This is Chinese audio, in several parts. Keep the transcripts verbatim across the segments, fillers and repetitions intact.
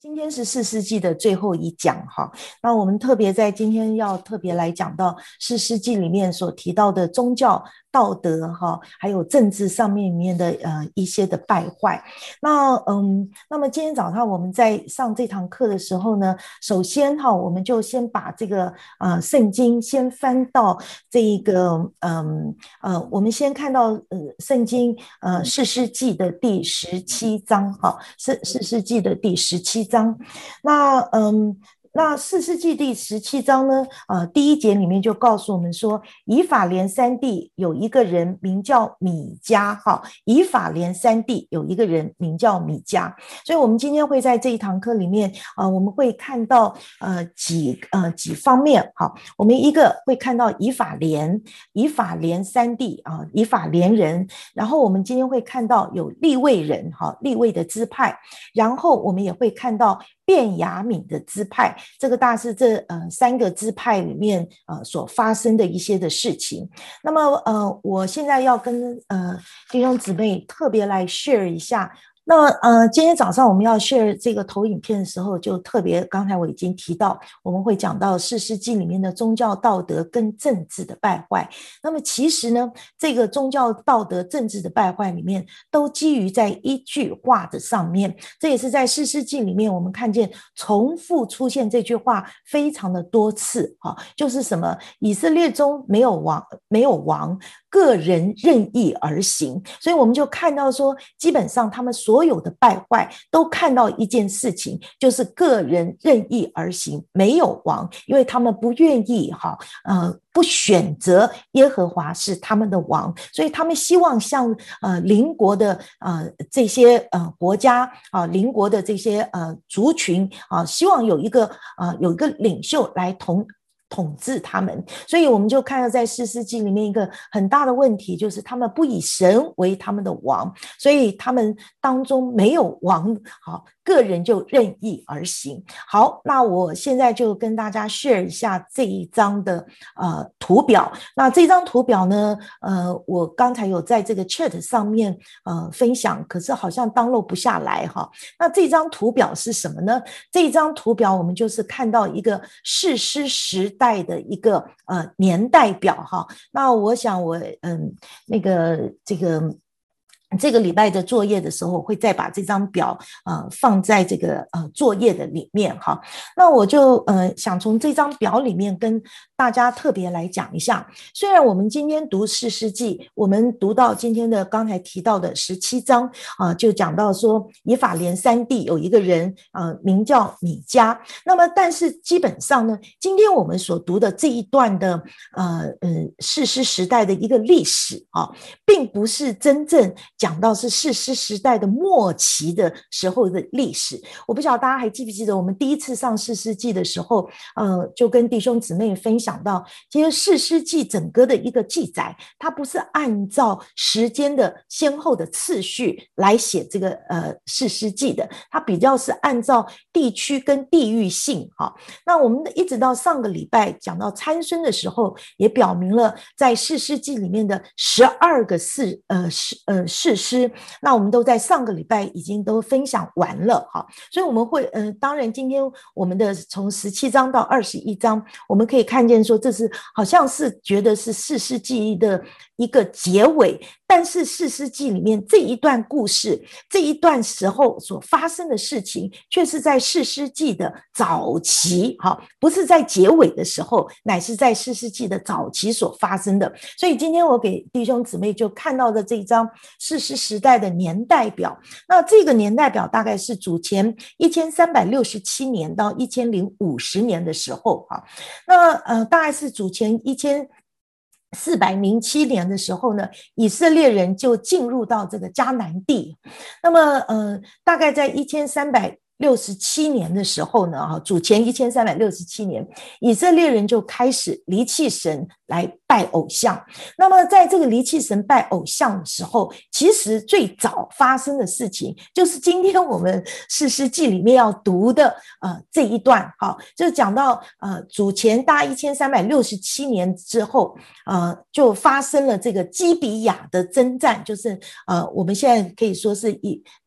今天是四世纪的最后一讲哈，那我们特别在今天要特别来讲到四世纪里面所提到的宗教、道德哈，还有政治上面里面的呃一些的败坏。那嗯，那么今天早上我们在上这堂课的时候呢，首先哈，我们就先把这个呃圣经先翻到这一个嗯呃，我们先看到呃圣经呃四世纪的第十七章哈，四四世纪的第十七章。那嗯，那四世纪第十七章呢，呃，第一节里面就告诉我们说，以法莲山地有一个人名叫米迦，哈，以法莲山地有一个人名叫米迦，所以我们今天会在这一堂课里面，呃，我们会看到呃几呃几方面，哈，我们一个会看到以法莲，以法莲山地啊、呃，以法莲人，然后我们今天会看到有利未人，哈，利未的支派，然后我们也会看到便雅悯的支派，这个大是这呃三个支派里面呃所发生的一些的事情。那么呃，我现在要跟呃弟兄姊妹特别来 share 一下。那呃，今天早上我们要 share 这个投影片的时候，就特别刚才我已经提到，我们会讲到四世纪里面的宗教道德跟政治的败坏。那么其实呢，这个宗教道德政治的败坏里面，都基于在一句话的上面。这也是在四世纪里面，我们看见重复出现这句话非常的多次啊，就是什么以色列中没有王，没有王。个人任意而行，所以我们就看到说，基本上他们所有的败坏都看到一件事情，就是个人任意而行，没有王，因为他们不愿意哈，呃，不选择耶和华是他们的王，所以他们希望像呃邻国的呃这些呃国家啊，邻国的这些呃族群啊，希望有一个呃有一个领袖来统。统治他们，所以我们就看到在四世纪里面一个很大的问题，就是他们不以神为他们的王，所以他们当中没有王，好，个人就任意而行。好，那我现在就跟大家 share 一下这一张的呃图表。那这张图表呢，呃，我刚才有在这个 chat 上面呃分享，可是好像 download 不下来哈。那这张图表是什么呢？这张图表我们就是看到一个士师时代的一个呃年代表哈。那我想我嗯那个这个。这个礼拜的作业的时候，会再把这张表呃放在这个呃作业的里面哈。那我就呃想从这张表里面跟大家特别来讲一下。虽然我们今天读四世纪，我们读到今天的刚才提到的十七章啊、呃，就讲到说以法莲山地有一个人呃名叫米迦。那么但是基本上呢，今天我们所读的这一段的呃呃士师时代的一个历史啊，并不是真正讲到是士师时代的末期的时候的历史。我不晓得大家还记不记得我们第一次上士师记的时候，呃，就跟弟兄姊妹分享到，其实士师记整个的一个记载，它不是按照时间的先后的次序来写这个呃士师记的，它比较是按照地区跟地域性哈、哦。那我们一直到上个礼拜讲到参孙的时候，也表明了在士师记里面的十二个士呃士呃士师，那我们都在上个礼拜已经都分享完了哈，所以我们会呃，当然今天我们的从十七章到二十一章，我们可以看见说这是好像是觉得是士师记的一个结尾，但是士师记里面这一段故事，这一段时候所发生的事情，却是在士师记的早期哈，不是在结尾的时候，乃是在士师记的早期所发生的。所以今天我给弟兄姊妹就看到的这一张士师时代的年代表，那这个年代表大概是主前一千三百六十七年到一千零五十年的时候哈，那呃大概是主前一千四百零七年的时候呢，以色列人就进入到这个迦南地。那么呃大概在一千三百六十七年的时候呢，主前一千三百六十七年，以色列人就开始离弃神来拜偶像。那么在这个离弃神拜偶像的时候，其实最早发生的事情就是今天我们士师记里面要读的呃这一段，好，就讲到呃主前大一千三百六十七年之后，呃就发生了这个基比亚的征战，就是呃我们现在可以说是以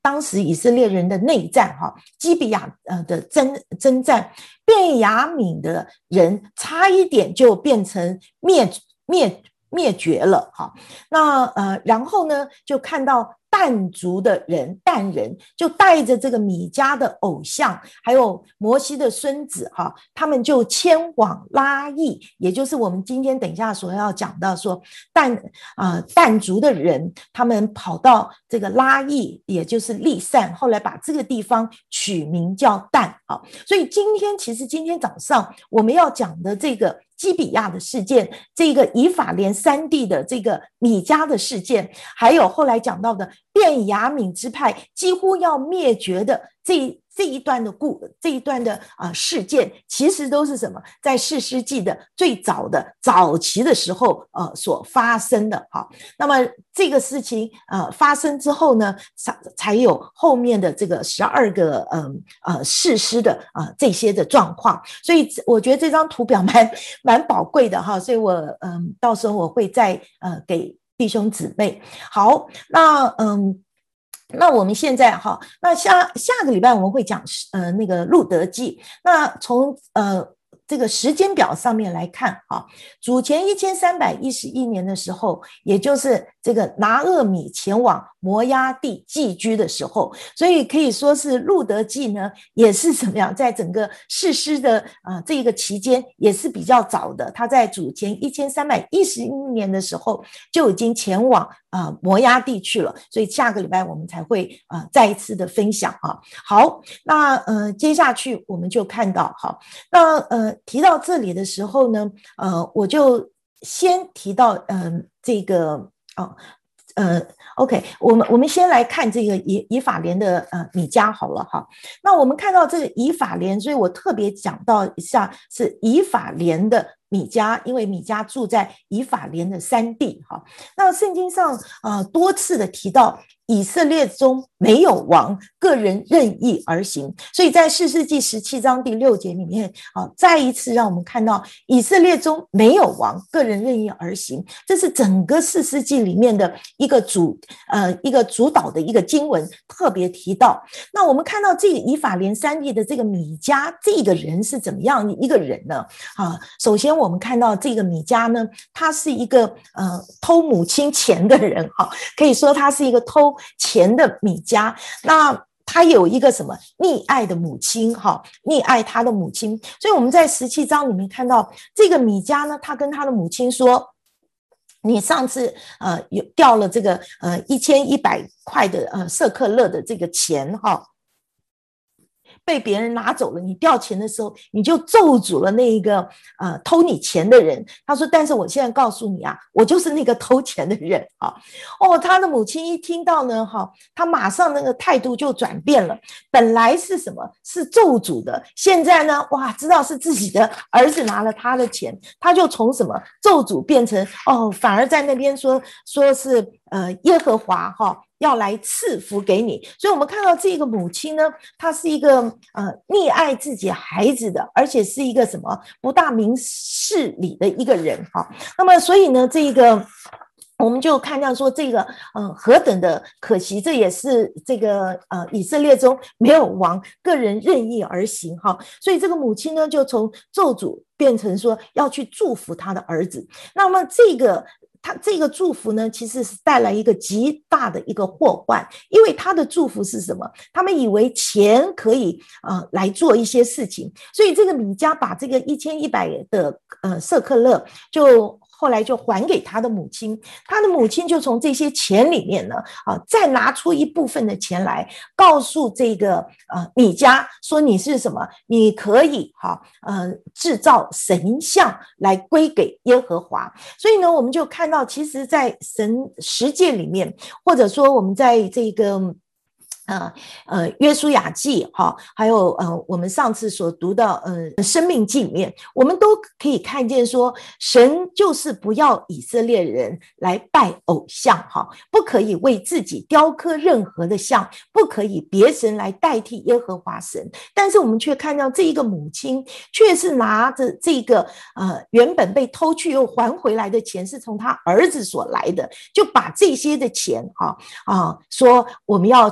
当时以色列人的内战哈，基比亚呃的征征战，便雅悯的人差一点就变成灭灭灭绝了哈。那呃，然后呢，就看到但族的人，但人就带着这个米迦的偶像，还有摩西的孙子哈，他们就迁往拉邑，也就是我们今天等一下所要讲到说但啊、呃、但族的人，他们跑到这个拉邑，也就是利散，后来把这个地方取名叫但啊。所以今天其实今天早上我们要讲的这个基比亚的事件，这个以法莲三地的这个米迦的事件，还有后来讲到的便雅悯支派几乎要灭绝的这这一段的故这一段的啊、呃、事件，其实都是什么？在士师记的最早的早期的时候呃所发生的哈。那么这个事情呃发生之后呢，才才有后面的这个十二个嗯 呃, 呃士师的啊、呃、这些的状况。所以我觉得这张图表蛮蛮宝贵的哈，所以我嗯到时候我会再呃给弟兄姊妹。好，那嗯。那我们现在哈，那下下个礼拜我们会讲呃那个路德记。那从呃这个时间表上面来看哈，主前一千三百一十一年的时候，也就是这个拿俄米前往摩押地寄居的时候，所以可以说是路德记呢也是怎么样，在整个士师的呃这个期间也是比较早的，他在主前一千三百一十一年的时候就已经前往呃摩押地去了，所以下个礼拜我们才会呃再一次的分享啊。好，那呃接下去我们就看到哈，那呃提到这里的时候呢，呃我就先提到嗯、呃、这个哦。呃 ，OK， 我们我们先来看这个以以法莲的呃米迦好了哈。那我们看到这个以法莲，所以我特别讲到一下是以法莲的米迦，因为米迦住在以法莲的山地哈。那圣经上啊、呃、多次的提到以色列中没有王，个人任意而行，所以在士师记十七章第六节里面啊，再一次让我们看到以色列中没有王，个人任意而行，这是整个士师记里面的一个主呃一个主导的一个经文特别提到。那我们看到这个以法莲山地的这个米迦这个人是怎么样的一个人呢？啊，首先我们看到这个米迦呢，他是一个呃偷母亲钱的人哈，可以说他是一个偷钱的米迦。那他有一个什么溺爱的母亲哈，溺爱他的母亲，所以我们在十七章里面看到这个米迦呢，他跟他的母亲说，你上次呃有掉了这个呃一千一百块的呃舍客勒的这个钱哈，被别人拿走了，你掉钱的时候，你就咒诅了那一个呃偷你钱的人。他说：“但是我现在告诉你啊，我就是那个偷钱的人啊。”哦，他的母亲一听到呢，哈，他马上那个态度就转变了。本来是什么？是咒诅的，现在呢，哇，知道是自己的儿子拿了他的钱，他就从什么咒诅变成哦，反而在那边说说是呃耶和华哈。要来赐福给你，所以我们看到这个母亲呢，她是一个呃溺爱自己孩子的，而且是一个什么不大明事理的一个人哈。那么所以呢，这个我们就看到说这个呃何等的可惜，这也是这个呃以色列中没有王，个人任意而行哈。所以这个母亲呢，就从咒诅变成说要去祝福他的儿子。那么这个。他这个祝福呢，其实是带来一个极大的一个祸患，因为他的祝福是什么？他们以为钱可以呃来做一些事情，所以这个米迦把这个一千一百的呃舍客勒就。后来就还给他的母亲，他的母亲就从这些钱里面呢，啊，再拿出一部分的钱来，告诉这个呃米迦说你是什么？你可以哈呃制造神像来归给耶和华。所以呢，我们就看到，其实，在神十诫里面，或者说我们在这个。呃呃，约书亚记哈，还有呃，我们上次所读到呃生命记里面，我们都可以看见说，神就是不要以色列人来拜偶像哈，不可以为自己雕刻任何的像，不可以别神来代替耶和华神。但是我们却看到这一个母亲，却是拿着这个呃原本被偷去又还回来的钱，是从他儿子所来的，就把这些的钱哈啊、呃、说我们要去呃。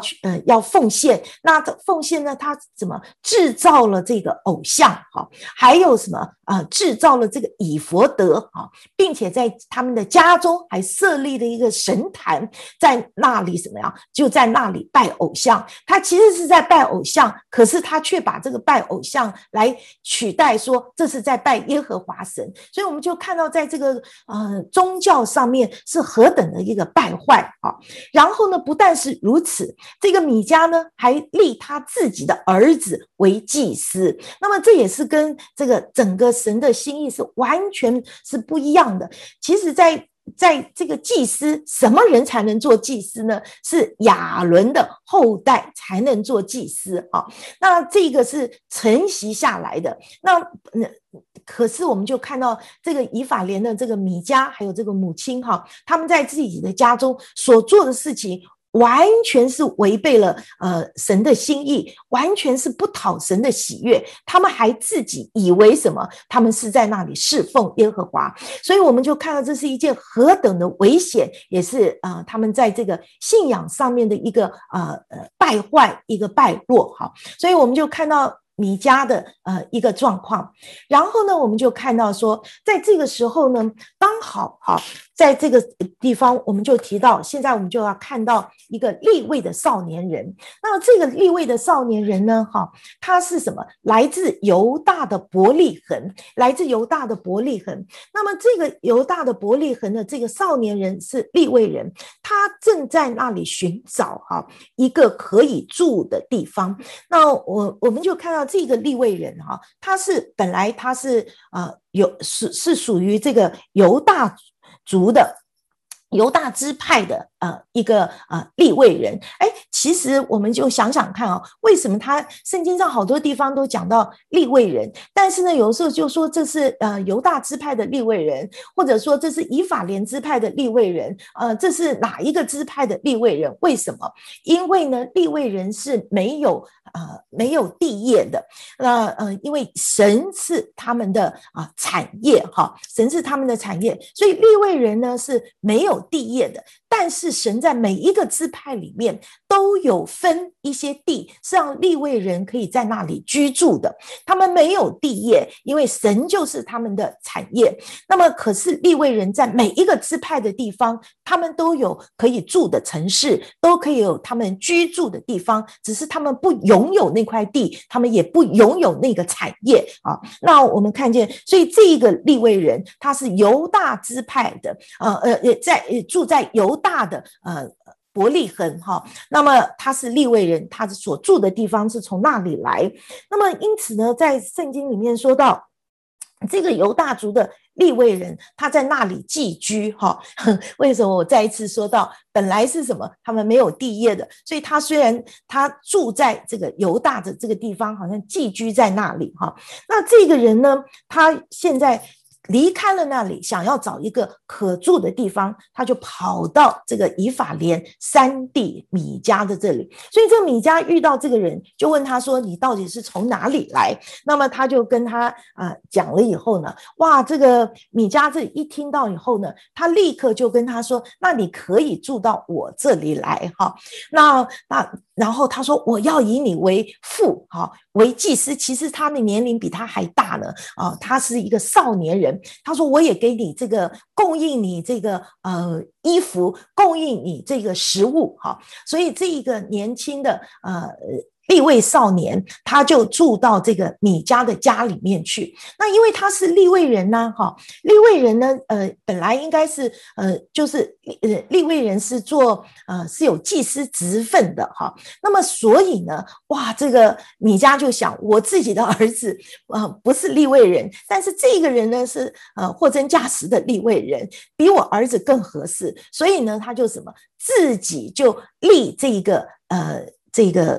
要奉献，那奉献呢，他怎么制造了这个偶像哈，还有什么啊、呃，制造了这个以弗得哈，并且在他们的家中还设立了一个神坛，在那里什么样，就在那里拜偶像。他其实是在拜偶像，可是他却把这个拜偶像来取代说这是在拜耶和华神。所以我们就看到在这个呃宗教上面是何等的一个败坏啊！然后呢，不但是如此，这个米迦呢还立他自己的儿子为祭司。那么这也是跟这个整个神的心意是完全是不一样的。其实在在这个祭司，什么人才能做祭司呢？是亚伦的后代才能做祭司啊。那这个是承袭下来的。那可是我们就看到这个以法莲的这个米迦还有这个母亲哈，他们在自己的家中所做的事情，完全是违背了呃神的心意，完全是不讨神的喜悦。他们还自己以为什么？他们是在那里侍奉耶和华。所以我们就看到这是一件何等的危险，也是呃他们在这个信仰上面的一个呃呃败坏，一个败落哈。所以我们就看到米迦的呃一个状况。然后呢，我们就看到说，在这个时候呢，刚好哈，在这个地方我们就提到，现在我们就要看到一个利未的少年人。那这个利未的少年人呢，哈，他是什么？来自犹大的伯利恒，来自犹大的伯利恒。那么这个犹大的伯利恒的这个少年人是利未人，他正在那里寻找哈一个可以住的地方。那我我们就看到这个利未人哈，他是本来他是呃有是是属于这个犹大族的犹大支派的呃一个呃利未人。哎，其实我们就想想看哦，为什么他圣经上好多地方都讲到利未人，但是呢有时候就说这是呃犹大支派的利未人，或者说这是以法莲支派的利未人，呃这是哪一个支派的利未人？为什么？因为呢利未人是没有呃没有地业的，那呃因为神是他们的啊、呃、产业哈，神是他们的产业，所以利未人呢是没有地业的。但是神在每一个支派里面都有分一些地，是让利未人可以在那里居住的。他们没有地业，因为神就是他们的产业。那么可是利未人在每一个支派的地方，他们都有可以住的城市，都可以有他们居住的地方，只是他们不拥有那块地，他们也不拥有那个产业啊。那我们看见，所以这个利未人他是犹大支派的，呃呃，在住在犹大的呃伯利恒哈，那么他是利未人，他所住的地方是从那里来。那么因此呢，在圣经里面说到这个犹大族的利未人，他在那里寄居哈。为什么我再一次说到，本来是什么？他们没有地业的，所以他虽然他住在这个犹大的这个地方，好像寄居在那里哈。那这个人呢，他现在离开了那里，想要找一个可住的地方，他就跑到这个以法莲山地米迦的这里。所以这个米迦遇到这个人，就问他说：“你到底是从哪里来？”那么他就跟他啊、呃、讲了以后呢，哇，这个米迦这一听到以后呢，他立刻就跟他说：“那你可以住到我这里来哈。”那那然后他说：“我要以你为父，哈，为祭司。”其实他的年龄比他还大呢，啊，他是一个少年人。他说我也给你这个供应你这个呃衣服，供应你这个食物哈，所以这一个年轻的呃利未少年，他就住到这个米迦的家里面去。那因为他是利未人呢，哈，利未人呢，呃，本来应该是呃，就是呃，利未人是做呃是有祭司职分的哈。那么所以呢，哇，这个米迦就想，我自己的儿子呃不是利未人，但是这个人呢是呃货真价实的利未人，比我儿子更合适。所以呢，他就什么自己就立这个呃。这个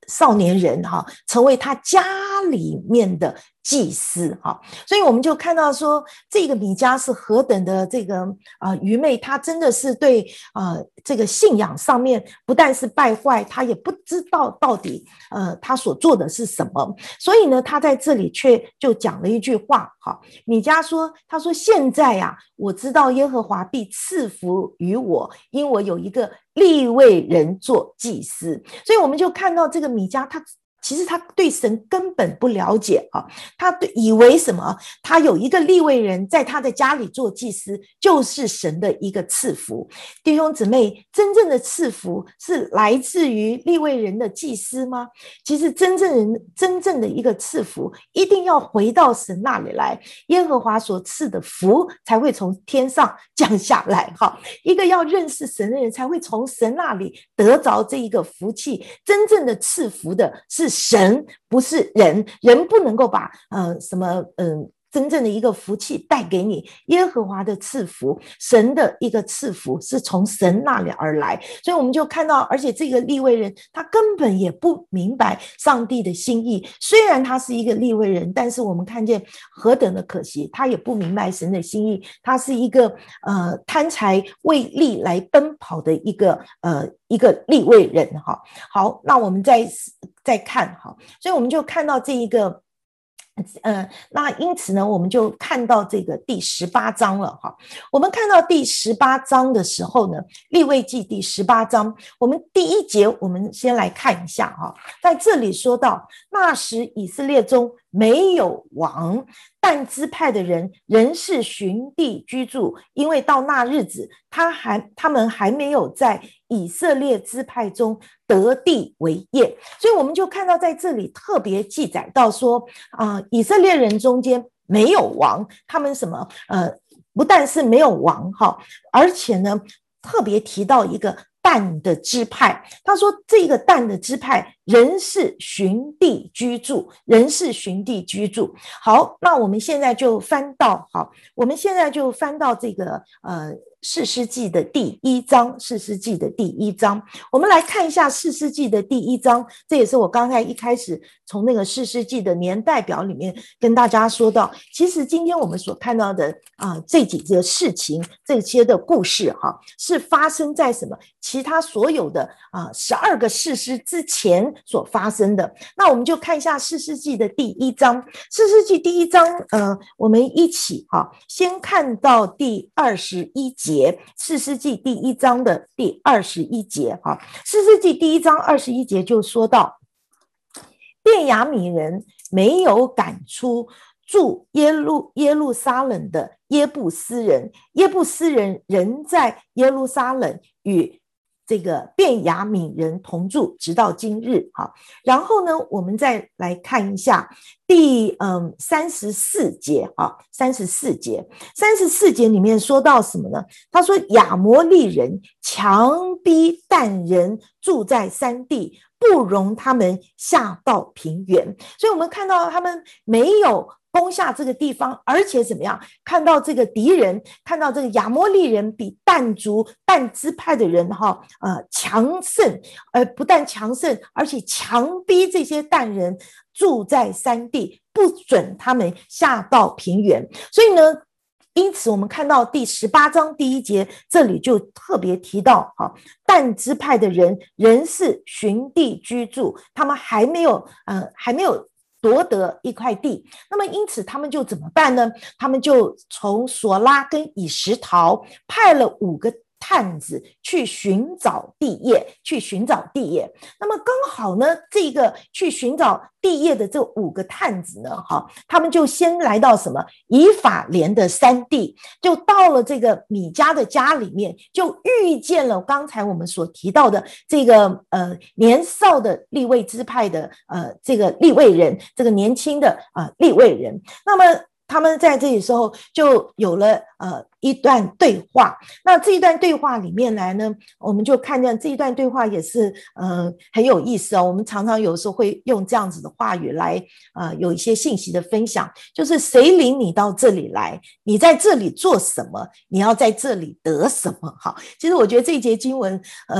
少年人哈，成为他家里面的祭司哈，所以我们就看到说，这个米迦是何等的这个啊、呃、愚昧，他真的是对啊、呃、这个信仰上面不但是败坏，他也不知道到底呃他所做的是什么，所以呢，他在这里却就讲了一句话哈，米迦说，他说现在啊，我知道耶和华必赐福于我，因我有一个利未人做祭司，所以我们就看到这个米迦他。其实他对神根本不了解啊，他以为什么？他有一个利未人在他的家里做祭司，就是神的一个赐福。弟兄姊妹，真正的赐福是来自于利未人的祭司吗？其实真正人真正的一个赐福，一定要回到神那里来，耶和华所赐的福才会从天上降下来。哈，一个要认识神的人才会从神那里得着这一个福气。真正的赐福的是神，不是人，人不能够把呃什么嗯、呃、真正的一个福气带给你。耶和华的赐福，神的一个赐福是从神那里而来，所以我们就看到，而且这个利未人他根本也不明白上帝的心意，虽然他是一个利未人，但是我们看见何等的可惜，他也不明白神的心意，他是一个呃贪财为利来奔跑的一个呃一个利未人哈。好，那我们再再看哈，所以我们就看到这一个。呃，那因此呢，我们就看到这个第十八章了哈。我们看到第十八章的时候呢，利未记第十八章，我们第一节我们先来看一下哈，在这里说到，那时以色列中没有王，但支派的人仍是寻地居住，因为到那日子，他还他们还没有在以色列支派中得地为业，所以我们就看到在这里特别记载到说，啊、呃，以色列人中间没有王，他们什么呃，不但是没有王哈，而且呢，特别提到一个但的支派，他说这个但的支派仍是寻地居住，仍是寻地居住。好，那我们现在就翻到，好，我们现在就翻到这个呃士师记的第一章，士师记的第一章，我们来看一下士师记的第一章，这也是我刚才一开始从那个士师记的年代表里面跟大家说到，其实今天我们所看到的啊、呃、这几个事情，这些的故事哈，是发生在什么？其他所有的啊十二个士师之前所发生的。那我们就看一下士师记的第一章，士师记第一章，呃，我们一起哈，先看到第二十一节，士师记第一章的第二十一节哈，士师记第一章二十一节就说到，便雅悯人没有赶出住耶路耶路撒冷的耶布斯人，耶布斯人仍在耶路撒冷与这个便雅悯人同住，直到今日。好，然后呢，我们再来看一下第嗯三十四节啊，三十四节，三十四节里面说到什么呢？他说亚摩利人强逼但人住在山地，不容他们下到平原。所以我们看到他们没有攻下这个地方，而且怎么样？看到这个敌人，看到这个亚摩利人比但族但支派的人哈，呃，强盛，呃，不但强盛，而且强逼这些但人住在山地，不准他们下到平原。所以呢，因此我们看到第十八章第一节，这里就特别提到哈，但支派的人仍是寻地居住，他们还没有，呃，还没有夺得一块地，那么因此他们就怎么办呢？他们就从索拉跟以实陶派了五个探子去寻找地业，去寻找地业。那么刚好呢，这个去寻找地业的这五个探子呢，哈，他们就先来到什么以法莲的山地，就到了这个米迦的家里面，就遇见了刚才我们所提到的这个呃年少的利未支派的呃这个利未人，这个年轻的呃利未人。那么他们在这里时候就有了呃一段对话，那这一段对话里面来呢，我们就看见这一段对话也是呃很有意思哦。我们常常有时候会用这样子的话语来呃有一些信息的分享，就是谁领你到这里来，你在这里做什么，你要在这里得什么。好，其实我觉得这一节经文呃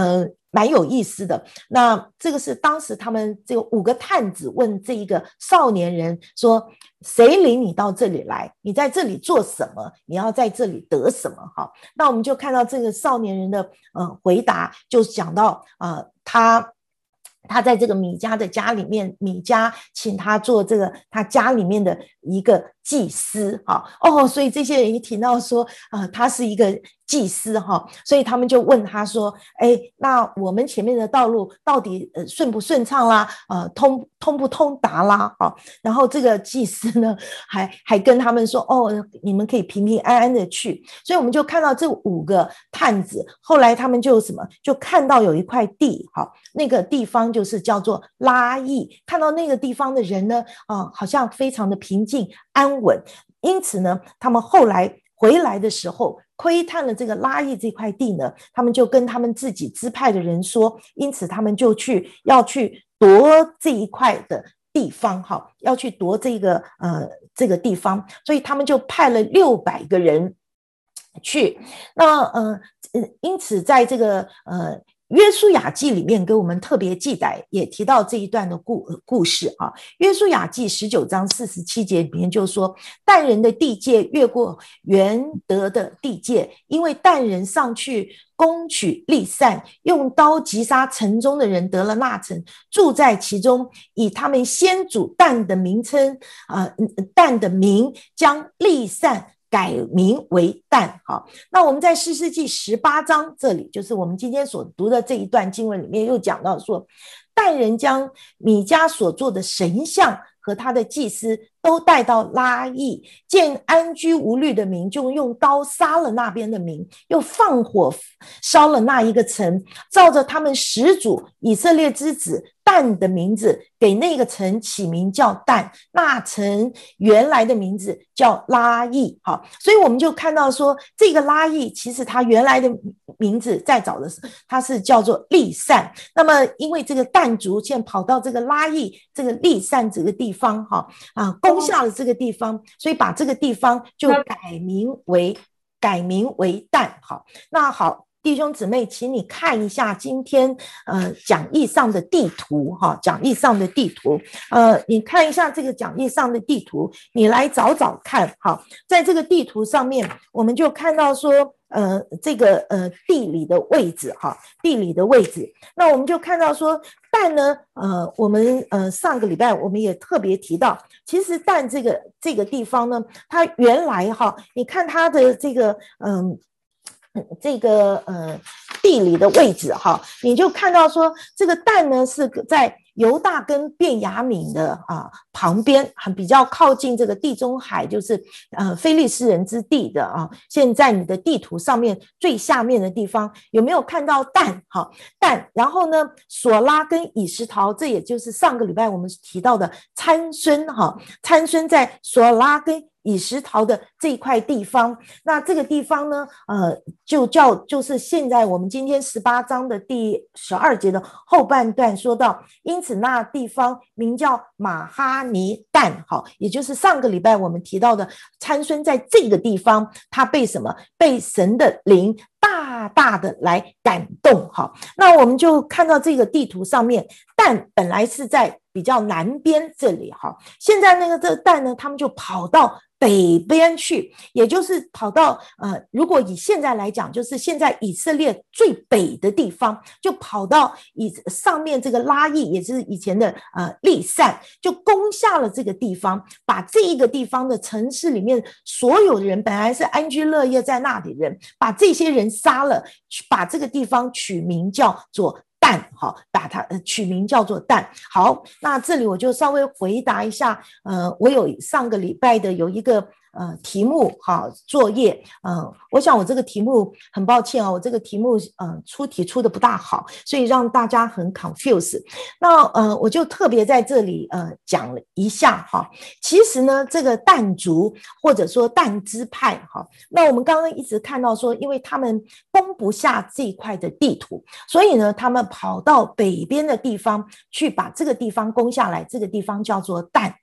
蛮有意思的。那这个是当时他们这个五个探子问这一个少年人说，谁领你到这里来？你在这里做什么？你要在这里得什么？好，那我们就看到这个少年人的呃回答，就讲到呃他他在这个米迦的家里面，米迦请他做这个他家里面的一个祭司，哈哦，所以这些人一提到说，呃，他是一个祭司哈，所以他们就问他说，哎，那我们前面的道路到底呃顺不顺畅啦？呃，通通不通达啦？哈，然后这个祭司呢，还还跟他们说，哦，你们可以平平安安的去。所以我们就看到这五个探子，后来他们就什么，就看到有一块地，哈，那个地方就是叫做拉邑，看到那个地方的人呢，啊、呃，好像非常的平静安稳，因此呢，他们后来回来的时候，窥探了这个拉邑这块地呢，他们就跟他们自己支派的人说，因此他们就去要去夺这一块的地方，哈，要去夺这个呃这个地方，所以他们就派了六百个人去。那呃因此在这个呃约书亚记里面给我们特别记载，也提到这一段的故故事啊。约书亚记十九章四十七节里面就说，但人的地界越过原得的地界，因为但人上去攻取利散，用刀击杀城中的人，得了那城，住在其中，以他们先祖但的名称，呃，但的名将利散改名为但。好，那我们在士师记十八章这里，就是我们今天所读的这一段经文里面又讲到说，但人将米迦所做的神像和他的祭司都带到拉邑，见安居无虑的民，就用刀杀了那边的民，又放火烧了那一个城，照着他们始祖以色列之子但的名字，给那个城起名叫但，那城原来的名字叫拉邑。好，所以我们就看到说，这个拉邑其实它原来的名字再早的时候，它是叫做利散。那么因为这个但族现在跑到这个拉邑这个利散这个地方，哈啊，攻下了这个地方，所以把这个地方就改名为改名为但。好，那好。弟兄姊妹，请你看一下今天呃讲义上的地图哈，讲义上的地图，呃，你看一下这个讲义上的地图，你来找找看哈，在这个地图上面，我们就看到说，呃，这个呃地理的位置哈，地理的位置，那我们就看到说，但呢，呃，我们呃上个礼拜我们也特别提到，其实但这个这个地方呢，它原来哈，你看它的这个嗯。这个呃地理的位置哈，你就看到说这个但呢是在犹大跟便雅悯的啊旁边，很比较靠近这个地中海，就是呃非利士人之地的啊。现在你的地图上面最下面的地方有没有看到但？哈，但然后呢，索拉跟以实陶，这也就是上个礼拜我们提到的参孙哈，参孙在索拉跟以实陶的这一块地方，那这个地方呢，呃，就叫就是现在我们今天十八章的第十二节的后半段说到，因此那地方名叫马哈尼但，好，也就是上个礼拜我们提到的参孙在这个地方，他被什么？被神的灵大大的来感动，好，那我们就看到这个地图上面，但本来是在比较南边这里，哈，现在那个这个但呢，他们就跑到北边去，也就是跑到呃，如果以现在来讲，就是现在以色列最北的地方，就跑到以上面这个拉邑，也就是以前的呃利散，就攻下了这个地方，把这一个地方的城市里面所有的人本来是安居乐业在那里人，把这些人杀了，把这个地方取名叫做但，好，把它取名叫做但。好，那这里我就稍微回答一下，呃，我有上个礼拜的有一个呃题目，好，作业，呃，我想我这个题目很抱歉啊，我这个题目呃出题出的不大好，所以让大家很 confuse。那呃，我就特别在这里呃讲了一下哈，其实呢，这个但族或者说但支派哈，那我们刚刚一直看到说，因为他们攻不下这一块的地图，所以呢，他们跑到北边的地方去把这个地方攻下来，这个地方叫做但。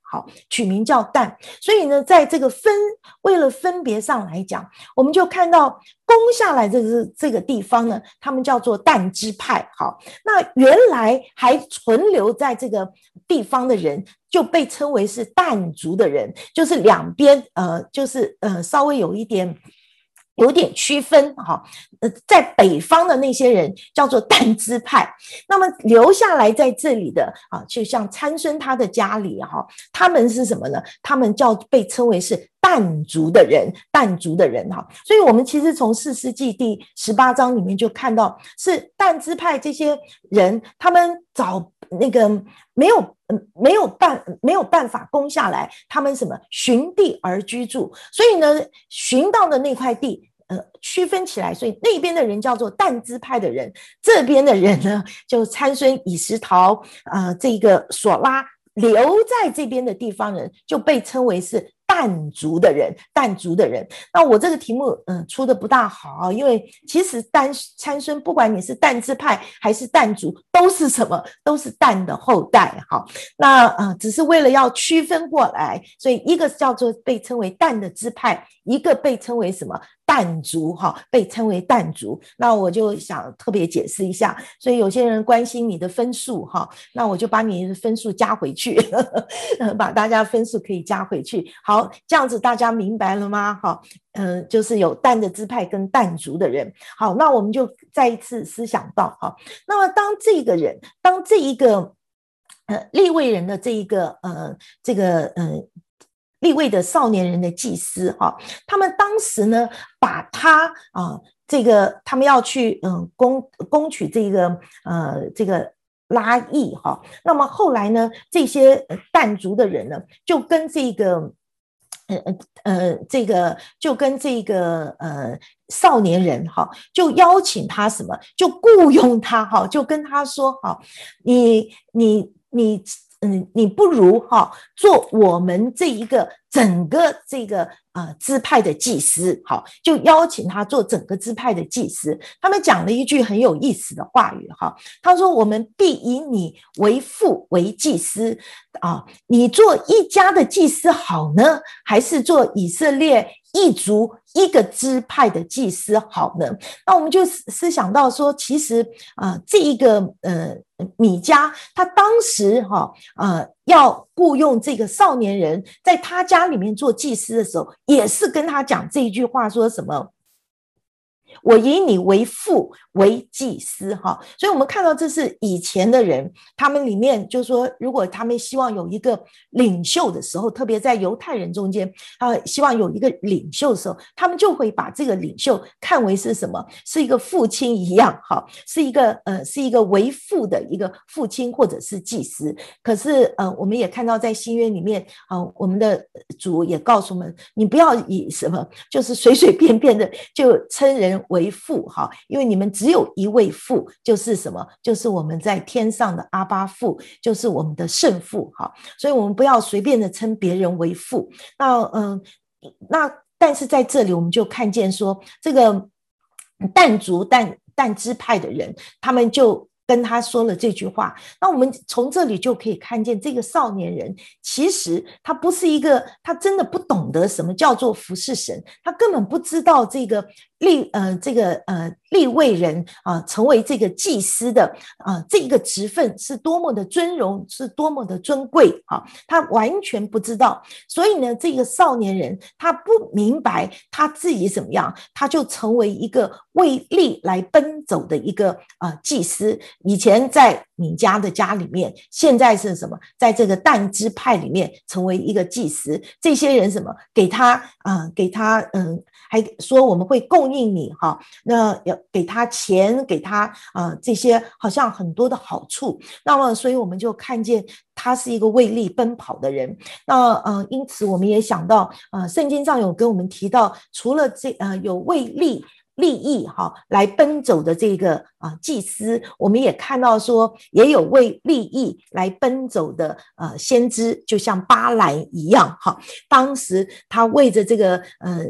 好，取名叫但。所以呢，在这个分为了分别上来讲，我们就看到攻下来这个这个地方呢，他们叫做但支派。好，那原来还存留在这个地方的人，就被称为是但族的人，就是两边呃，就是呃，稍微有一点。有点区分哈，呃，在北方的那些人叫做但支派，那么留下来在这里的啊，就像参孙他的家里哈，他们是什么呢？他们叫被称为是但族的人，但族的人哈，所以我们其实从士师记第十八章里面就看到，是但支派这些人，他们找那个没有。没有办没有办法攻下来，他们什么寻地而居住，所以呢，寻到的那块地，呃，区分起来，所以那边的人叫做但支派的人，这边的人呢，就参孙、以实陶，呃，这个索拉留在这边的地方人，就被称为是但族的人，但族的人。那我这个题目嗯出的不大好，因为其实但参孙不管你是但支派还是但族，都是什么？都是但的后代。好，那呃只是为了要区分过来，所以一个叫做被称为但的支派，一个被称为什么？但族哈，被称为但族。那我就想特别解释一下，所以有些人关心你的分数哈，那我就把你的分数加回去，呵呵把大家分数可以加回去。好，这样子大家明白了吗？哈，嗯、呃，就是有但的支派跟但族的人。好，那我们就再一次思想到哈，那么当这个人，当这一个呃利未人的这一个呃这个呃。利未的少年人的祭司哈，他们当时呢，把他啊，这个他们要去嗯攻攻取这个呃这个拉邑哈，那么后来呢，这些但族的人呢，就跟这个呃呃这个就跟这个呃少年人哈，就邀请他什么，就雇佣他哈，就跟他说哈，你你你。嗯，你不如哈、哦、做我们这一个整个这个呃支派的祭司，好，就邀请他做整个支派的祭司。他们讲了一句很有意思的话语哈，他说：“我们必以你为父为祭司啊，你做一家的祭司好呢，还是做以色列一族一个支派的祭司好呢？”那我们就思想到说，其实啊、呃，这一个呃。米迦他当时哈呃要雇佣这个少年人在他家里面做祭司的时候，也是跟他讲这一句话，说什么？我以你为父为祭司哈，所以我们看到这是以前的人，他们里面就说，如果他们希望有一个领袖的时候，特别在犹太人中间，啊，希望有一个领袖的时候，他们就会把这个领袖看为是什么？是一个父亲一样，哈，是一个呃，是一个为父的一个父亲或者是祭司。可是呃，我们也看到在新约里面啊、呃，我们的主也告诉我们，你不要以什么就是随随便便的就称人为父哈，因为你们只有一位父，就是什么？就是我们在天上的阿爸父，就是我们的圣父哈。所以我们不要随便的称别人为父。那嗯，那但是在这里我们就看见说，这个但族但但支派的人，他们就跟他说了这句话。那我们从这里就可以看见，这个少年人其实他不是一个，他真的不懂得什么叫做服侍神，他根本不知道这个利呃这个呃利未人啊、呃、成为这个祭司的啊、呃、这个职分是多么的尊荣，是多么的尊贵啊，他完全不知道。所以呢，这个少年人他不明白他自己怎么样，他就成为一个为利来奔走的一个呃祭司。以前在米迦的家里面，现在是什么？在这个但支派里面成为一个祭司。这些人什么？给他啊、呃，给他嗯、呃，还说我们会供应你哈，那要给他钱，给他啊、呃、这些好像很多的好处。那么，所以我们就看见他是一个为利奔跑的人。那呃，因此我们也想到，呃，圣经上有跟我们提到，除了这呃有为利。利益哈来奔走的这个啊、呃、祭司，我们也看到说，也有为利益来奔走的呃先知，就像巴兰一样哈。当时他为着这个呃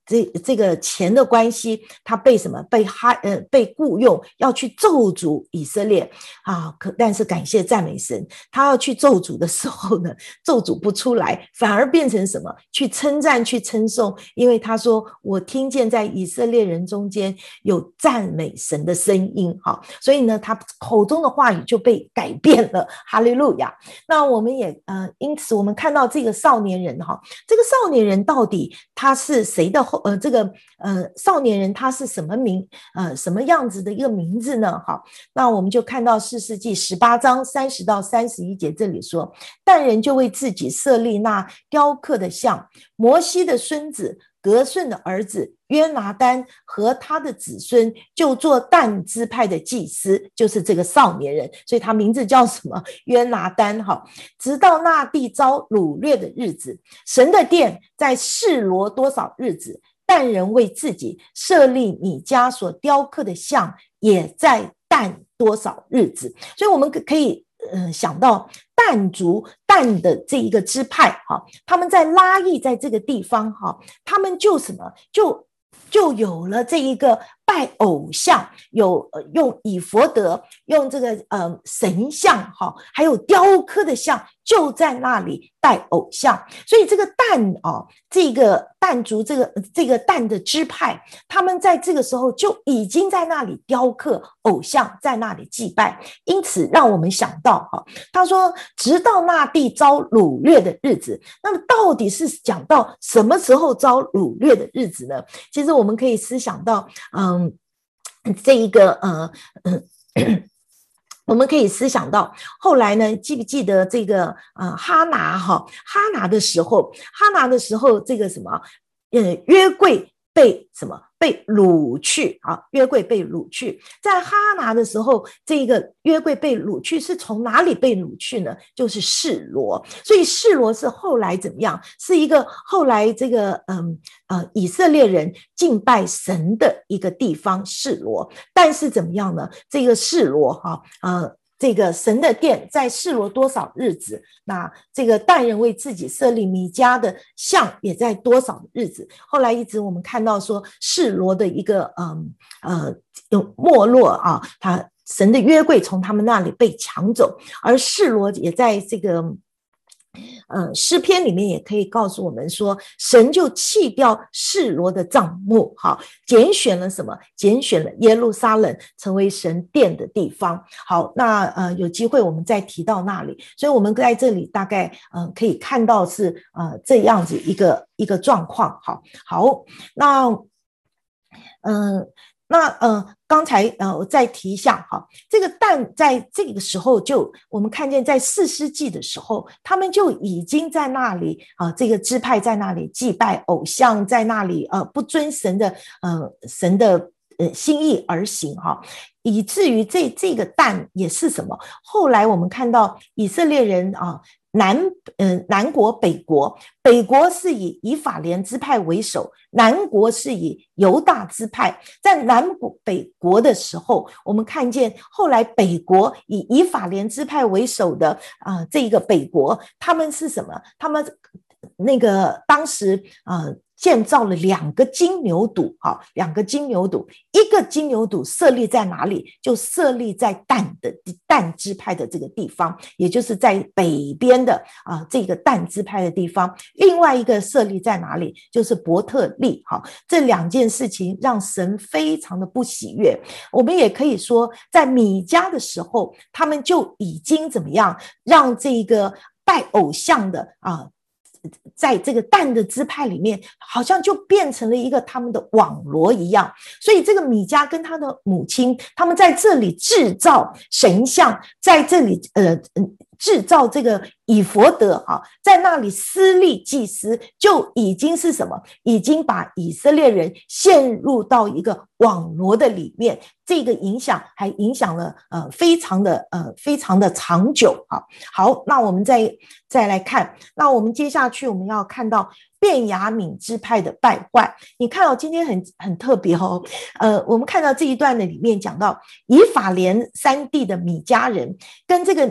这这个钱的关系，他被什么被哈呃被雇佣要去咒诅以色列啊，可但是感谢赞美神，他要去咒诅的时候呢，咒诅不出来，反而变成什么？去称赞，去称颂，因为他说我听见在以色列人中间有赞美神的声音，哈，所以呢，他口中的话语就被改变了，哈利路亚。那我们也呃，因此我们看到这个少年人哈，这个少年人到底他是谁的后呃这个呃少年人他是什么名呃什么样子的一个名字呢？好，那我们就看到士师记十八章三十到三十一节，这里说，但人就为自己设立那雕刻的像，摩西的孙子革顺的儿子约拿单和他的子孙就做但支派的祭司，就是这个少年人，所以他名字叫什么？约拿单。直到那地遭掳掠的日子，神的殿在示罗多少日子，但人为自己设立你家所雕刻的像，也在但多少日子。所以我们可以呃想到但族但的这一个支派哈，他们在拉邑在这个地方哈，他们就什么就就有了这一个拜偶像，有、呃、用以弗得，用这个呃神像哈，还有雕刻的像，就在那里拜偶像。所以这个但哦，这个但族这个这个但的支派，他们在这个时候就已经在那里雕刻偶像，在那里祭拜。因此让我们想到哈，他说直到那地遭掳掠的日子，那么到底是讲到什么时候遭掳掠的日子呢？其实我们可以思想到嗯这一个呃嗯。我们可以思想到后来呢，记不记得这个呃哈拿哈哈拿的时候，哈拿的时候这个什么呃约柜被什么被掳去啊？约柜被掳去，在哈拿的时候，这个约柜被掳去是从哪里被掳去呢？就是示罗。所以示罗是后来怎么样？是一个后来这个嗯呃以色列人敬拜神的一个地方，示罗。但是怎么样呢？这个示罗哈呃。这个神的殿在示罗多少日子？那这个但人为自己设立米迦的像也在多少日子？后来一直我们看到说示罗的一个嗯呃没落啊，他神的约柜从他们那里被抢走，而示罗也在这个。呃，诗篇里面也可以告诉我们说，神就弃掉示罗的帐幕，好，拣选了什么？拣选了耶路撒冷成为神殿的地方。好，那呃有机会我们再提到那里，所以我们在这里大概呃可以看到是呃这样子一个一个状况。好，好，那嗯。呃那呃，刚才呃，我再提一下哈，这个但在这个时候就我们看见在士师记的时候，他们就已经在那里啊、呃，这个支派在那里祭拜偶像，在那里呃不遵神的呃神的呃心意而行哈，以至于这这个但也是什么？后来我们看到以色列人啊。南嗯、呃、南国北国，北国是以以法莲支派为首，南国是以犹大支派。在南国北国的时候，我们看见后来北国以以法莲支派为首的啊、呃、这一个北国，他们是什么？他们那个当时呃建造了两个金牛犊，好，两个金牛犊，一个金牛犊设立在哪里？就设立在但的但支派的这个地方，也就是在北边的啊、呃、这个但支派的地方。另外一个设立在哪里？就是伯特利。好，这两件事情让神非常的不喜悦。我们也可以说，在米迦的时候，他们就已经怎么样，让这个拜偶像的啊。在这个但的支派里面，好像就变成了一个他们的网罗一样。所以这个米迦跟他的母亲，他们在这里制造神像，在这里呃制造这个以弗得啊，在那里私立祭司，就已经是什么？已经把以色列人陷入到一个网罗的里面。这个影响还影响了呃非常的呃非常的长久。好，好，那我们再再来看，那我们接下去我们要看到便雅悯支派的败坏。你看哦，今天很很特别哦，呃，我们看到这一段的里面讲到以法莲山地的米迦人跟这个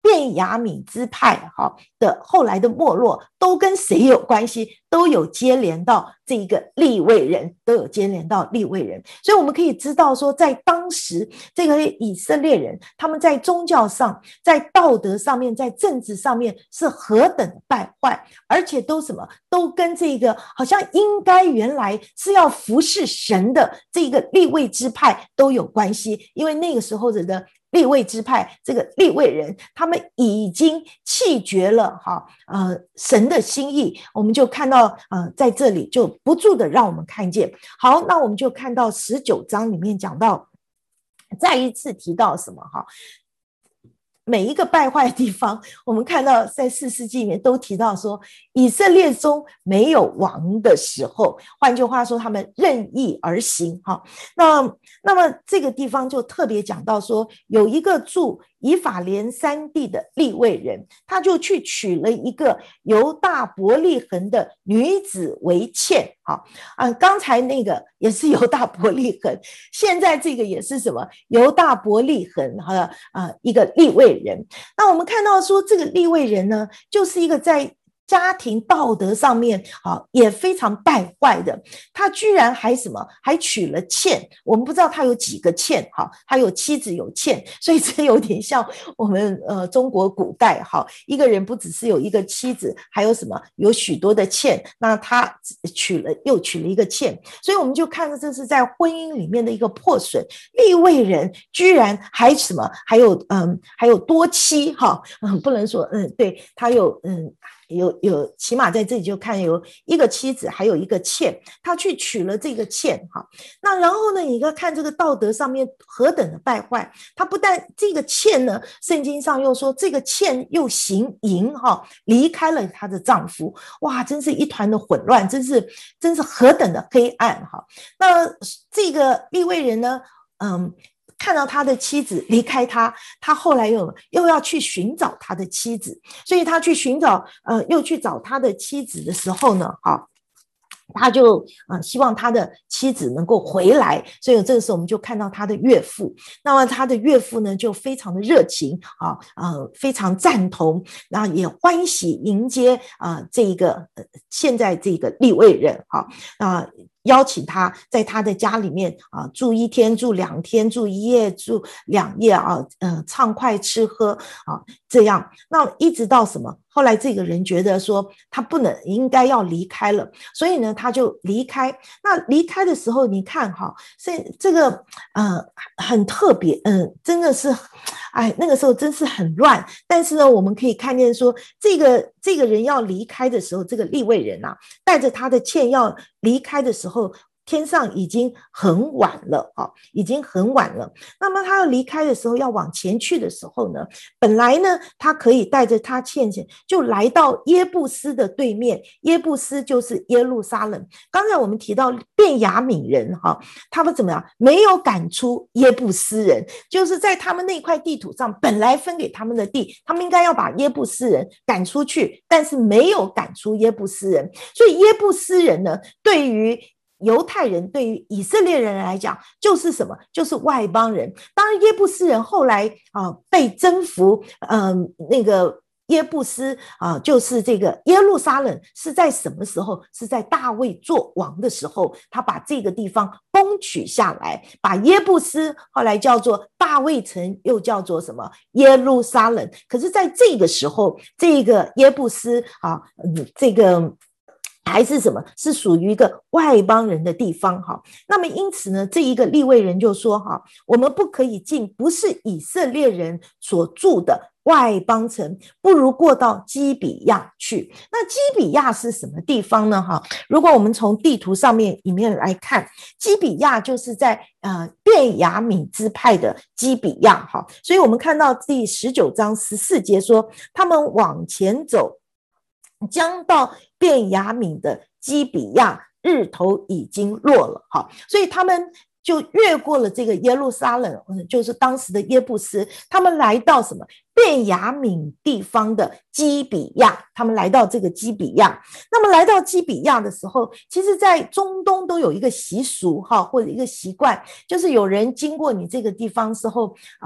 便雅悯支派哈的后来的没落，都跟谁有关系？都有接连到这一个利未人，都有接连到利未人。所以我们可以知道说，在当时这个以色列人，他们在宗教上、在道德上面、在政治上面是何等的败坏，而且都什么都跟这个好像应该原来是要服侍神的这个利未支派都有关系。因为那个时候的利未支派，这个利未人，他们已经弃绝了哈呃神的心意。我们就看到呃在这里就不住的让我们看见。好，那我们就看到十九章里面讲到，再一次提到什么哈？每一个败坏的地方，我们看到在四世纪里面都提到说，以色列中没有王的时候，换句话说，他们任意而行哈。那那么这个地方就特别讲到说，有一个住以法莲山地的利未人，他就去娶了一个犹大伯利恒的女子为妾。好啊，刚才那个也是犹大伯利恒，现在这个也是什么犹大伯利恒和啊一个利未人。那我们看到说，这个利未人呢，就是一个在家庭道德上面好也非常败坏的，他居然还什么还娶了妾。我们不知道他有几个妾，好，他有妻子有妾，所以这有点像我们呃中国古代，好，一个人不只是有一个妻子，还有什么有许多的妾，那他娶了又娶了一个妾，所以我们就看到这是在婚姻里面的一个破损。利未人居然还什么还有嗯还有多妻哈，嗯不能说嗯对他有嗯有有起码在这里就看有一个妻子还有一个妾，他去娶了这个妾哈。那然后呢，你要看这个道德上面何等的败坏。他不但这个妾呢，圣经上又说这个妾又行淫哈，离开了她的丈夫。哇，真是一团的混乱，真是真是何等的黑暗哈。那这个利未人呢，嗯看到他的妻子离开他，他后来又又要去寻找他的妻子，所以他去寻找呃又去找他的妻子的时候呢，哈，他就呃希望他的妻子能够回来。所以这个时候我们就看到他的岳父，那么他的岳父呢就非常的热情啊，呃非常赞同，那也欢喜迎接啊、呃、这个、呃、现在这个利未人啊啊。呃邀请他在他的家里面啊住一天住两天住一夜住两夜啊，呃畅快吃喝啊这样。那一直到什么？后来这个人觉得说他不能应该要离开了，所以呢他就离开。那离开的时候，你看哈，这这个呃很特别，嗯、呃，真的是，哎，那个时候真是很乱。但是呢，我们可以看见说，这个这个人要离开的时候，这个利未人啊，带着他的妾要离开的时候，天上已经很晚了啊，已经很晚了。那么他要离开的时候，要往前去的时候呢，本来呢，他可以带着他妾就来到耶布斯的对面，耶布斯就是耶路撒冷。刚才我们提到便雅悯人哈，他们怎么样？没有赶出耶布斯人，就是在他们那块地图上本来分给他们的地，他们应该要把耶布斯人赶出去，但是没有赶出耶布斯人。所以耶布斯人呢，对于犹太人对于以色列人来讲就是什么？就是外邦人。当然耶布斯人后来啊、呃、被征服，嗯、呃，那个耶布斯啊、呃，就是这个耶路撒冷是在什么时候？是在大卫做王的时候，他把这个地方攻取下来，把耶布斯后来叫做大卫城，又叫做什么耶路撒冷。可是在这个时候，这个耶布斯啊，嗯，这个还是什么？是属于一个外邦人的地方哈。那么因此呢，这一个利未人就说哈，我们不可以进不是以色列人所住的外邦城，不如过到基比亚去。那基比亚是什么地方呢？哈，如果我们从地图上面里面来看，基比亚就是在呃便雅悯支派的基比亚哈。所以我们看到第十九章十四节说，他们往前走，将到便雅悯的基比亚，日头已经落了。好，所以他们就越过了这个耶路撒冷，就是当时的耶布斯，他们来到什么便雅悯地方的基比亚，他们来到这个基比亚。那么来到基比亚的时候，其实在中东都有一个习俗哈，或者一个习惯，就是有人经过你这个地方之后，呃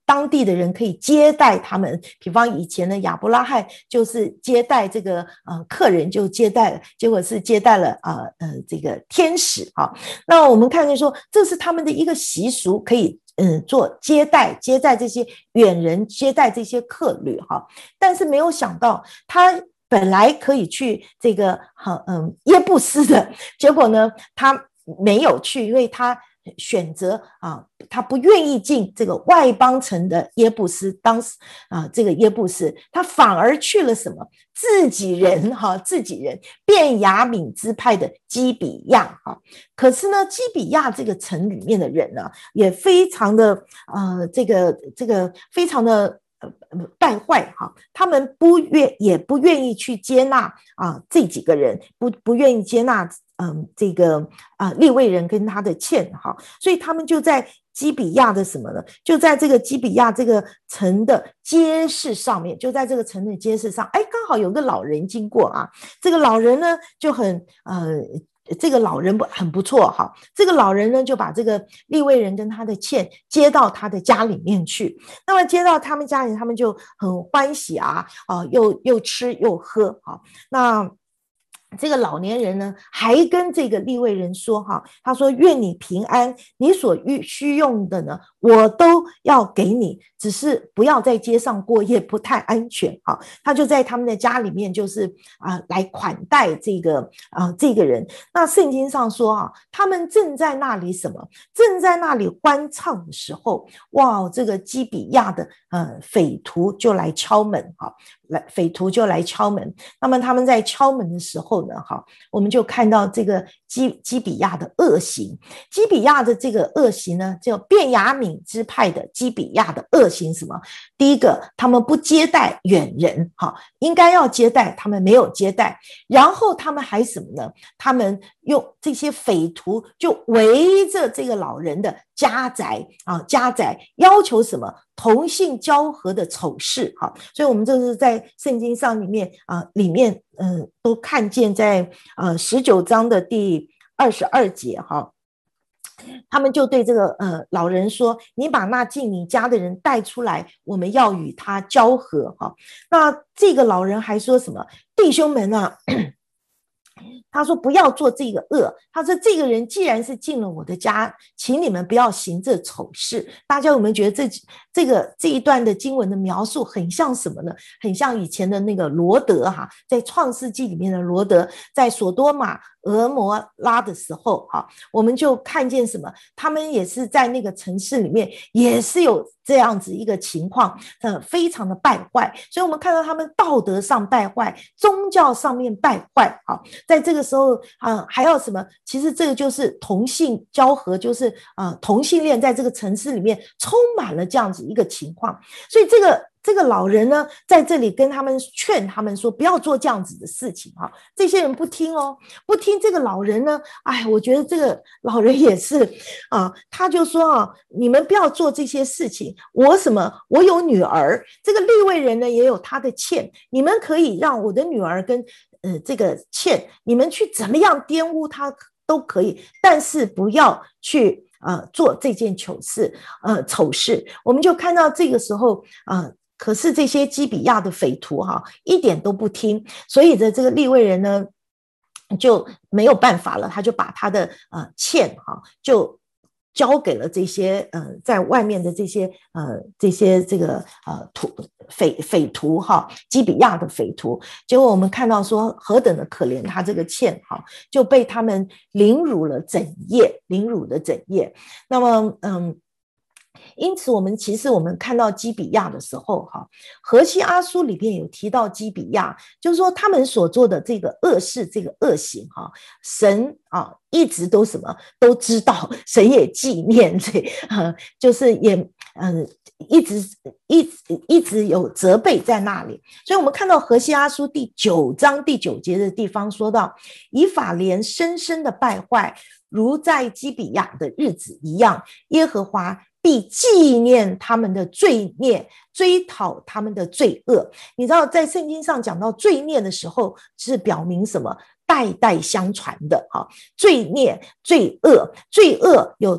当地的人可以接待他们，比方以前的亚伯拉罕就是接待这个呃客人，就接待了，结果是接待了呃呃这个天使哈。那我们看见说，这是他们的一个习俗，可以嗯做接待，接待这些远人，接待这些客旅哈。但是没有想到他本来可以去这个嗯耶布斯的，结果呢他没有去，因为他选择啊，他不愿意进这个外邦城的耶布斯，当时啊，这个耶布斯，他反而去了什么？自己人哈，自己人便雅悯支派的基比亚哈。可是呢，基比亚这个城里面的人呢，也非常的呃，这个这个非常的。败坏哈，他们不愿也不愿意去接纳啊这几个人，不不愿意接纳嗯这个啊利未人跟他的妾哈，所以他们就在基比亚的什么呢？就在这个基比亚这个城的街市上面，就在这个城的街市上，哎，刚好有个老人经过啊，这个老人呢就很呃。这个老人很不错哈，这个老人呢就把这个利未人跟他的妾接到他的家里面去。那么接到他们家里，他们就很欢喜啊，啊，又又吃又喝啊。那这个老年人呢，还跟这个利未人说哈，他说：“愿你平安，你所需用的呢，我都要给你，只是不要在街上过夜，不太安全。”哈，他就在他们的家里面，就是啊、呃、来款待这个啊、呃、这个人。那圣经上说啊，他们正在那里什么？正在那里欢唱的时候，哇，这个基比亚的呃匪徒就来敲门哈。来匪徒就来敲门，那么他们在敲门的时候呢，哈，我们就看到这个基基比亚的恶行。基比亚的这个恶行呢，叫便雅悯支派的基比亚的恶行什么？第一个，他们不接待远人，哈，应该要接待，他们没有接待。然后他们还什么呢？他们用这些匪徒就围着这个老人的家宅啊，家宅要求什么？同性交合的丑事，哈，所以我们这是在圣经上里面啊，里面嗯、呃、都看见在呃十九章的第二十二节哈，他们就对这个呃老人说：“你把那进你家的人带出来，我们要与他交合。”哈，那这个老人还说什么？弟兄们啊。他说不要做这个恶，他说这个人既然是进了我的家，请你们不要行这丑事。大家有没有觉得这这个这一段的经文的描述很像什么呢？很像以前的那个罗德哈，在创世纪里面的罗德，在索多玛俄摩拉的时候哈，我们就看见什么？他们也是在那个城市里面也是有这样子一个情况，呃，非常的败坏。所以我们看到他们道德上败坏，宗教上面败坏。好，在这个时候啊、呃，还要什么？其实这个就是同性交合，就是啊、呃、同性恋在这个城市里面充满了这样子一个情况。所以这个。这个老人呢，在这里跟他们劝他们说，不要做这样子的事情哈。这些人不听哦，不听。这个老人呢，哎，我觉得这个老人也是啊，他就说啊，你们不要做这些事情。我什么？我有女儿，这个利未人呢也有他的妾，你们可以让我的女儿跟呃这个妾，你们去怎么样玷污她都可以，但是不要去呃做这件糗事，呃丑事。我们就看到这个时候啊。呃可是这些基比亚的匪徒哈，一点都不听，所以的这个利未人呢就没有办法了，他就把他的呃妾哈就交给了这些呃在外面的这些呃这些这个呃土匪匪徒哈，基比亚的匪徒。结果我们看到说何等的可怜，他这个妾哈就被他们凌辱了整夜，凌辱了整夜。那么嗯。因此我们其实我们看到基比亚的时候哈，何西阿书里面有提到基比亚，就是说他们所做的这个恶事，这个恶行哈，神啊一直都什么都知道，神也纪念，这呃就是也嗯、呃、一直一一直有责备在那里。所以我们看到何西阿书第九章第九节的地方说到，以法莲深深的败坏，如在基比亚的日子一样，耶和华必纪念他们的罪孽，追讨他们的罪恶。你知道在圣经上讲到罪孽的时候，是表明什么？代代相传的哈，罪孽、罪恶、罪恶有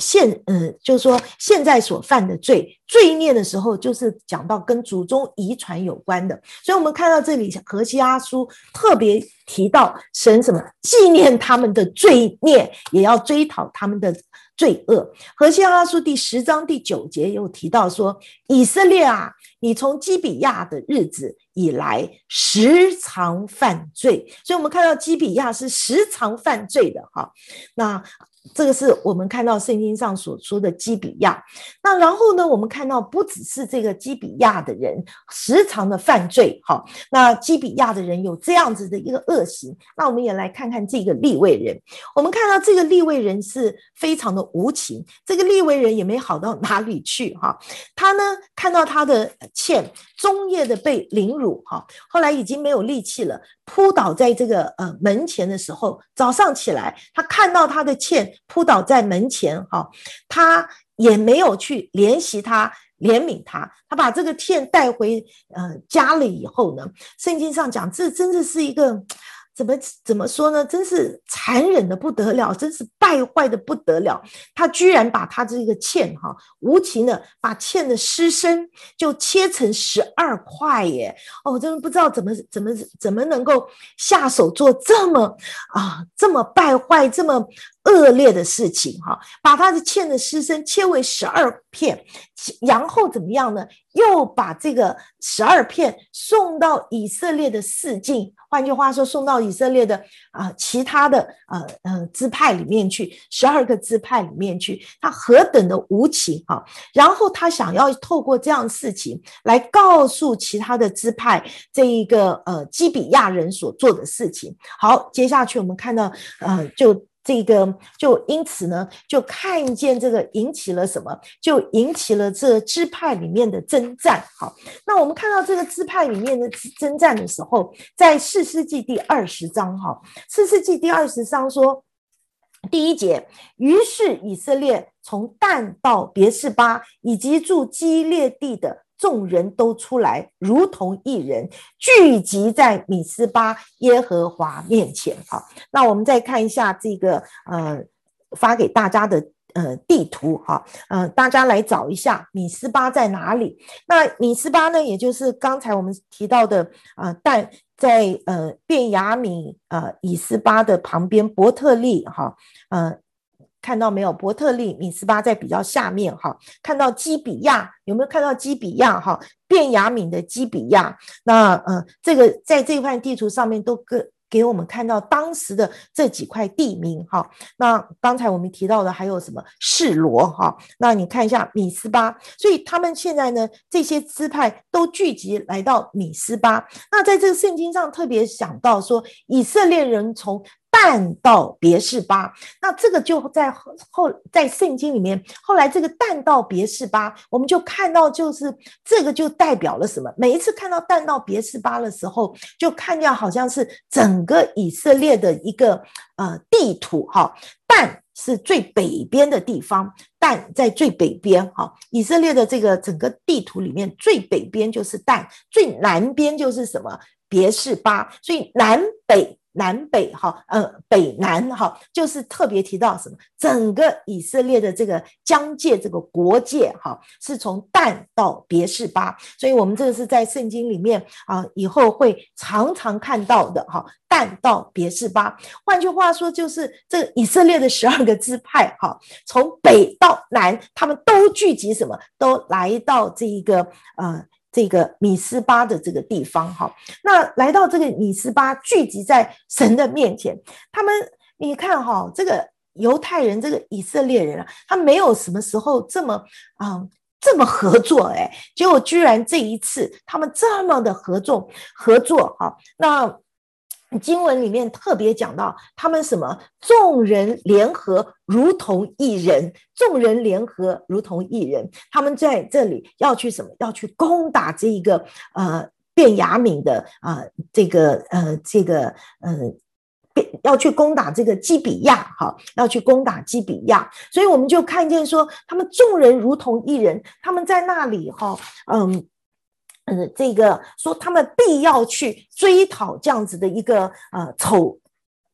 现呃，就是说现在所犯的罪罪孽的时候，就是讲到跟祖宗遗传有关的，所以我们看到这里何西阿书特别提到神什么纪念他们的罪孽，也要追讨他们的罪恶。何西阿书第十章第九节又提到说，以色列啊，你从基比亚的日子以来时常犯罪，所以我们看到基比亚是时常犯罪的哈。那这个是我们看到圣经上所说的基比亚。那然后呢，我们看到不只是这个基比亚的人时常的犯罪，好，那基比亚的人有这样子的一个恶行。那我们也来看看这个利未人，我们看到这个利未人是非常的无情，这个利未人也没好到哪里去哈。他呢看到他的妾终夜的被凌辱哈，后来已经没有力气了，扑倒在这个呃门前的时候，早上起来，他看到他的妾扑倒在门前哈，他也没有去怜惜他。怜悯他，他把这个妾带回呃家里以后呢，圣经上讲，这真的是一个怎么怎么说呢？真是残忍的不得了，真是败坏的不得了。他居然把他这个妾哈，无情的把妾的尸身就切成十二块耶！哦，我真的不知道怎么怎么怎么能够下手做这么啊这么败坏、这么恶劣的事情哈，把他的妾的尸身切为十二片，然后怎么样呢？又把这个十二片送到以色列的四境，换句话说，送到以色列的啊、呃、其他的呃呃支派里面去，十二个支派里面去，他何等的无情哈！然后他想要透过这样的事情来告诉其他的支派这一个呃基比亚人所做的事情。好，接下去我们看到呃就。这个就因此呢，就看见这个引起了什么？就引起了这支派里面的征战。好，那我们看到这个支派里面的征战的时候，在士师记第二十章，哈，士师记第二十章说，第一节，于是以色列从但到别是巴，以及住基列地的众人都出来，如同一人，聚集在米斯巴耶和华面前。好，那我们再看一下这个呃发给大家的呃地图哈，呃大家来找一下米斯巴在哪里。那米斯巴呢，也就是刚才我们提到的呃但在呃便雅悯呃以斯巴的旁边，伯特利哈呃。看到没有？伯特利、米斯巴在比较下面哈。看到基比亚，有没有看到基比亚哈？便雅悯的基比亚，那呃，这个在这块地图上面都给给我们看到当时的这几块地名哈。那刚才我们提到的还有什么示罗哈？那你看一下米斯巴，所以他们现在呢，这些支派都聚集来到米斯巴。那在这个圣经上特别想到说，以色列人从但到别是巴，那这个就在后在圣经里面，后来这个但到别是巴，我们就看到就是这个就代表了什么？每一次看到但到别是巴的时候，就看见好像是整个以色列的一个呃地图哈，但是最北边的地方，但在最北边哈，以色列的这个整个地图里面，最北边就是但，最南边就是什么？别是巴，所以南北。南北哈，呃，北南哈，就是特别提到什么？整个以色列的这个疆界，这个国界哈，是从但到别是巴，所以我们这个是在圣经里面啊，以后会常常看到的哈。但到别是巴，换句话说，就是这个以色列的十二个支派哈，从北到南，他们都聚集什么？都来到这一个呃。这个米斯巴的这个地方哈，那来到这个米斯巴，聚集在神的面前。他们你看哈，这个犹太人，这个以色列人啊，他没有什么时候这么啊、嗯、这么合作哎，结果居然这一次他们这么的合作合作哈，那。经文里面特别讲到，他们什么众人联合如同一人，众人联合如同一人，他们在这里要去什么？要去攻打这一个呃便雅悯的啊、呃、这个呃这个呃。要去攻打这个基比亚，哈，要去攻打基比亚，所以我们就看见说，他们众人如同一人，他们在那里，哈，嗯。呃，这个说他们必要去追讨这样子的一个呃丑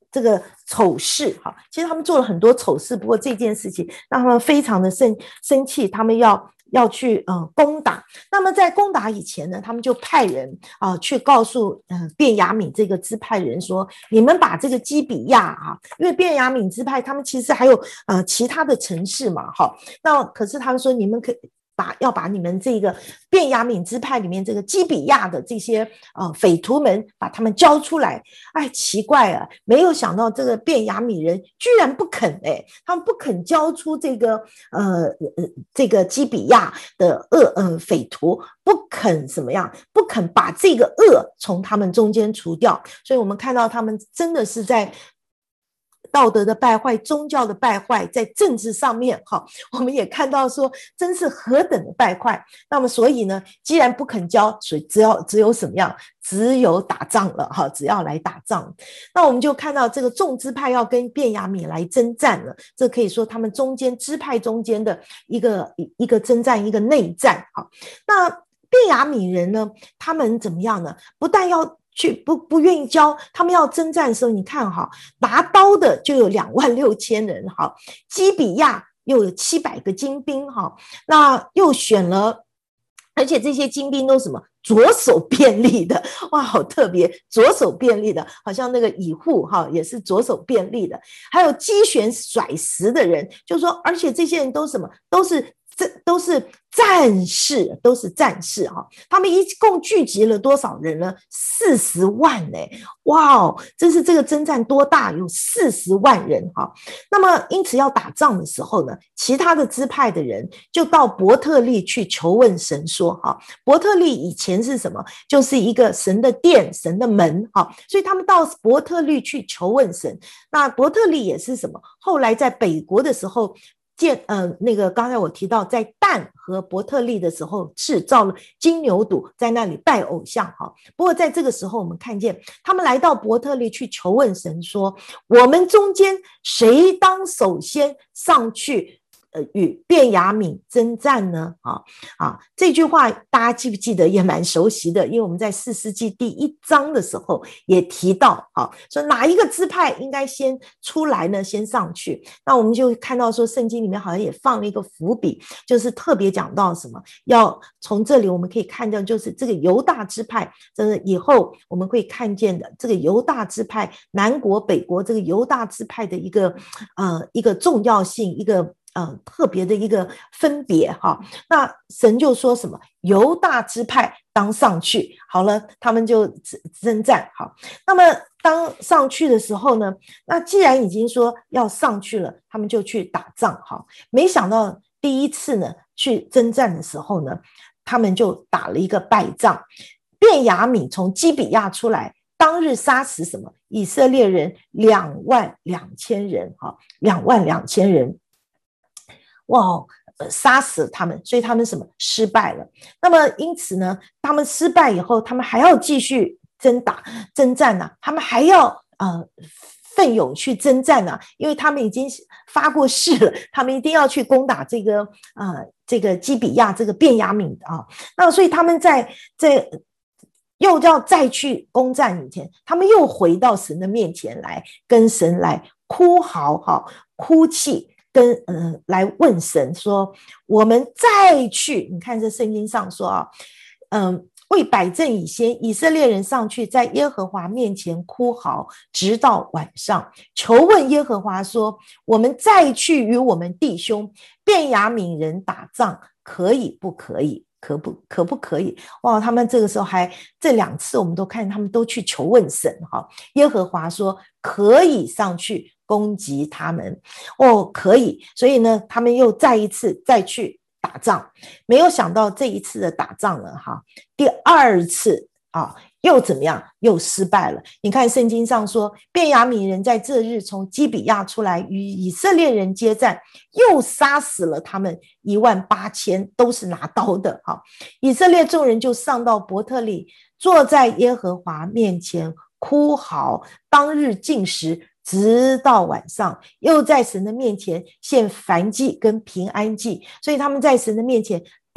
这个丑事哈，其实他们做了很多丑事，不过这件事情让他们非常的生生气，他们要要去呃攻打。那么在攻打以前呢，他们就派人啊、呃、去告诉呃便雅悯这个支派人说，你们把这个基比亚啊，因为便雅悯支派他们其实还有呃其他的城市嘛，哈，那可是他们说你们可以。把要把你们这个便雅悯支派里面这个基比亚的这些呃匪徒们把他们交出来，哎，奇怪啊，没有想到这个便雅悯人居然不肯哎、欸，他们不肯交出这个呃呃这个基比亚的恶呃匪徒，不肯怎么样，不肯把这个恶从他们中间除掉，所以我们看到他们真的是在。道德的败坏，宗教的败坏，在政治上面，哈，我们也看到说，真是何等的败坏。那么，所以呢，既然不肯交，所以只要只有什么样，只有打仗了，哈，只要来打仗。那我们就看到这个众支派要跟便雅悯来征战了，这可以说他们中间支派中间的一个一个征战，一个内战，哈。那便雅悯人呢，他们怎么样呢？不但要去不不愿意交，他们要征战的时候，你看哈，拿刀的就有两万六千人哈，基比亚又有七百个精兵哈，那又选了，而且这些精兵都什么左手便利的，哇，好特别，左手便利的，好像那个乙户哈也是左手便利的，还有击旋甩石的人，就是说，而且这些人都什么都是。这都是战士，都是战士哈。他们一共聚集了多少人呢？四十万呢、欸！哇哦，这是这个征战多大？有四十万人哈。那么因此要打仗的时候呢，其他的支派的人就到伯特利去求问神说哈。伯特利以前是什么？就是一个神的殿、神的门哈。所以他们到伯特利去求问神。那伯特利也是什么？后来在北国的时候。建呃那个刚才我提到在但和伯特利的时候制造了金牛犊，在那里拜偶像哈。不过在这个时候我们看见他们来到伯特利去求问神说，我们中间谁当首先上去呃与便雅悯征战呢？啊啊，这句话大家记不记得也蛮熟悉的，因为我们在士师记第一章的时候也提到啊，说哪一个支派应该先出来呢？先上去。那我们就看到说圣经里面好像也放了一个伏笔，就是特别讲到什么，要从这里我们可以看到，就是这个犹大支派，真的以后我们会看见的这个犹大支派，南国北国这个犹大支派的一个呃一个重要性，一个呃特别的一个分别哈。那神就说什么犹大支派当上去，好了，他们就征战好。那么当上去的时候呢，那既然已经说要上去了，他们就去打仗哈。没想到第一次呢去征战的时候呢，他们就打了一个败仗。便雅悯从基比亚出来，当日杀死什么以色列人两万两千人哈，两万两千人。哇，呃，杀死了他们，所以他们什么失败了。那么因此呢，他们失败以后，他们还要继续征打征战呢、啊，他们还要呃奋勇去征战呢、啊，因为他们已经发过誓了，他们一定要去攻打这个呃这个基比亚这个便雅悯啊。那所以他们在在又要再去攻战以前，他们又回到神的面前来，跟神来哭嚎哈，哭泣。跟呃来问神说，我们再去，你看这圣经上说啊，嗯、呃，为摆阵以先，以色列人上去在耶和华面前哭嚎，直到晚上，求问耶和华说，我们再去与我们弟兄便雅悯人打仗，可以不可以？可不可不可以？哇，他们这个时候还这两次我们都看他们都去求问神哈，耶和华说可以上去攻击他们哦，可以，所以呢，他们又再一次再去打仗，没有想到这一次的打仗了哈，第二次啊，又怎么样？又失败了。你看圣经上说，便雅悯人在这日从基比亚出来，与以色列人接战，又杀死了他们一万八千，都是拿刀的哈。以色列众人就上到伯特利，坐在耶和华面前哭嚎，当日禁食。直到晚上，又在神的面前献燔祭跟平安祭，所以他们在神的面前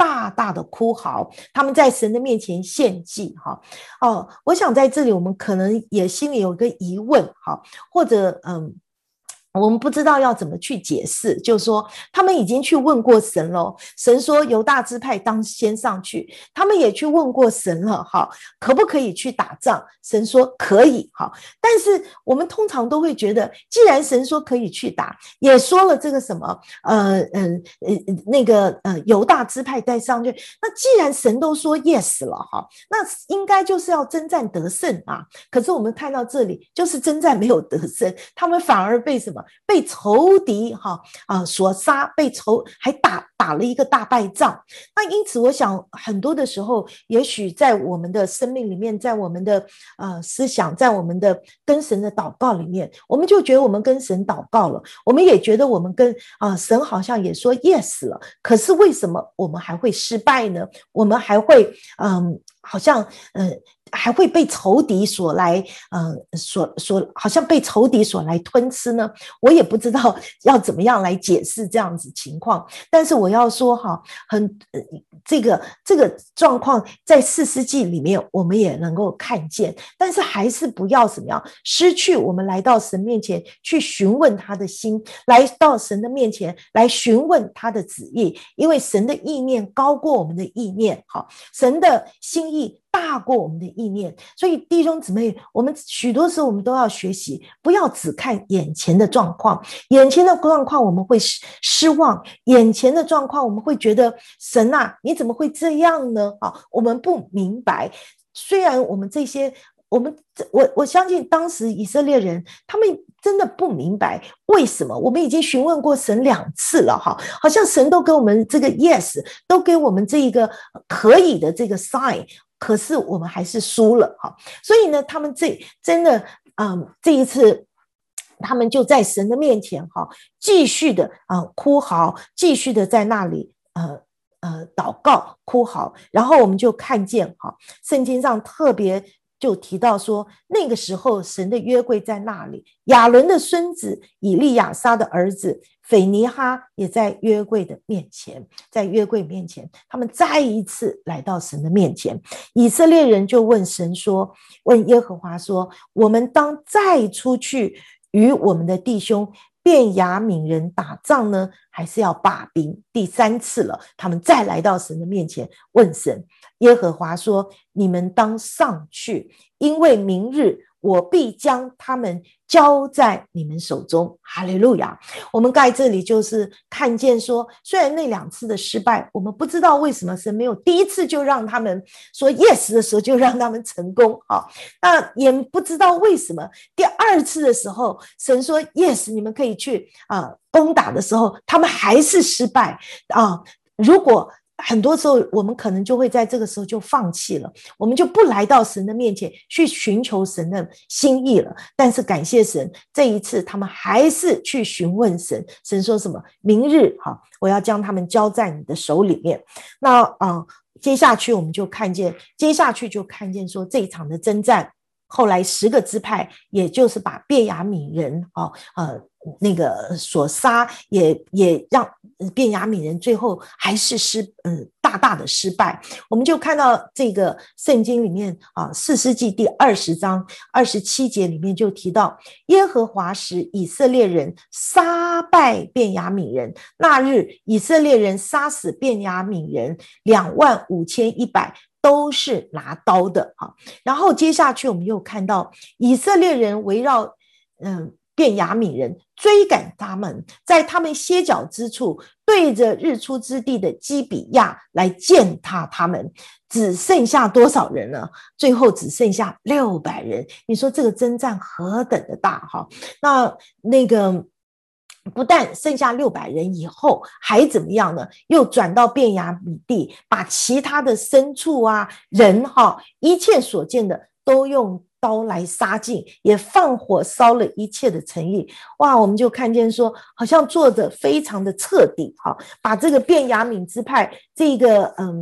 大大的哭嚎，他们在神的面前献祭哈。哦，我想在这里我们可能也心里有一个疑问哈，或者嗯。我们不知道要怎么去解释，就是说他们已经去问过神了，神说犹大支派当先上去，他们也去问过神了哈，可不可以去打仗？神说可以哈，但是我们通常都会觉得，既然神说可以去打，也说了这个什么呃呃呃那个呃犹大支派带上去，那既然神都说 yes 了哈，那应该就是要征战得胜啊。可是我们看到这里，就是征战没有得胜，他们反而被什么？被仇敌哈啊所杀，被仇还打打了一个大败仗。那因此，我想很多的时候，也许在我们的生命里面，在我们的呃思想，在我们的跟神的祷告里面，我们就觉得我们跟神祷告了，我们也觉得我们跟啊、呃、神好像也说 yes 了。可是为什么我们还会失败呢？我们还会嗯，好像嗯。呃还会被仇敌所来，呃，所所好像被仇敌所来吞吃呢？我也不知道要怎么样来解释这样子情况。但是我要说哈，很、呃、这个这个状况在士师记里面我们也能够看见，但是还是不要怎么样失去我们来到神面前去询问他的心，来到神的面前来询问他的旨意，因为神的意念高过我们的意念，好，神的心意大过我们的意念，所以弟兄姊妹，我们许多时候我们都要学习，不要只看眼前的状况，眼前的状况我们会失望，眼前的状况我们会觉得神啊，你怎么会这样呢？啊，我们不明白。虽然我们这些，我们我我相信当时以色列人他们真的不明白为什么，我们已经询问过神两次了哈，好像神都给我们这个 yes， 都给我们这一个可以的这个 sign。可是我们还是输了哈，所以呢，他们这真的，嗯，这一次他们就在神的面前哈，继续的啊、呃、哭嚎，继续的在那里呃呃祷告哭嚎，然后我们就看见哈，圣经上特别就提到说，那个时候神的约柜在那里，亚伦的孙子以利亚撒的儿子斐尼哈也在约柜的面前，在约柜面前，他们再一次来到神的面前。以色列人就问神说，问耶和华说，我们当再出去与我们的弟兄便雅悯人打仗呢，还是要罢兵？第三次了，他们再来到神的面前问神。耶和华说，你们当上去，因为明日我必将他们交在你们手中。哈利路亚！我们在这里就是看见说，虽然那两次的失败，我们不知道为什么神没有第一次就让他们说 yes 的时候就让他们成功啊，那也不知道为什么第二次的时候神说 yes 你们可以去啊攻打的时候，他们还是失败啊。如果很多时候我们可能就会在这个时候就放弃了，我们就不来到神的面前去寻求神的心意了。但是感谢神，这一次他们还是去询问神，神说什么？明日好，我要将他们交在你的手里面。那啊、呃，接下去我们就看见，接下去就看见说这一场的征战，后来十个支派，也就是把便雅悯人哦呃那个所杀，也也让便雅悯人最后还是失嗯、呃、大大的失败。我们就看到这个圣经里面啊，士师记第二十章二十七节里面就提到，耶和华使以色列人杀败便雅悯人，那日以色列人杀死便雅悯人两万五千一百。都是拿刀的哈，然后接下去我们又看到以色列人围绕嗯便雅悯人追赶他们，在他们歇脚之处，对着日出之地的基比亚来践踏他们，只剩下多少人呢？最后只剩下六百人。你说这个征战何等的大哈？那那个。不但剩下六百人以后，还怎么样呢？又转到便雅悯地，把其他的牲畜啊、人哈，一切所见的都用刀来杀尽，也放火烧了一切的城邑。哇，我们就看见说，好像做得非常的彻底哈，把这个便雅悯支派这个嗯。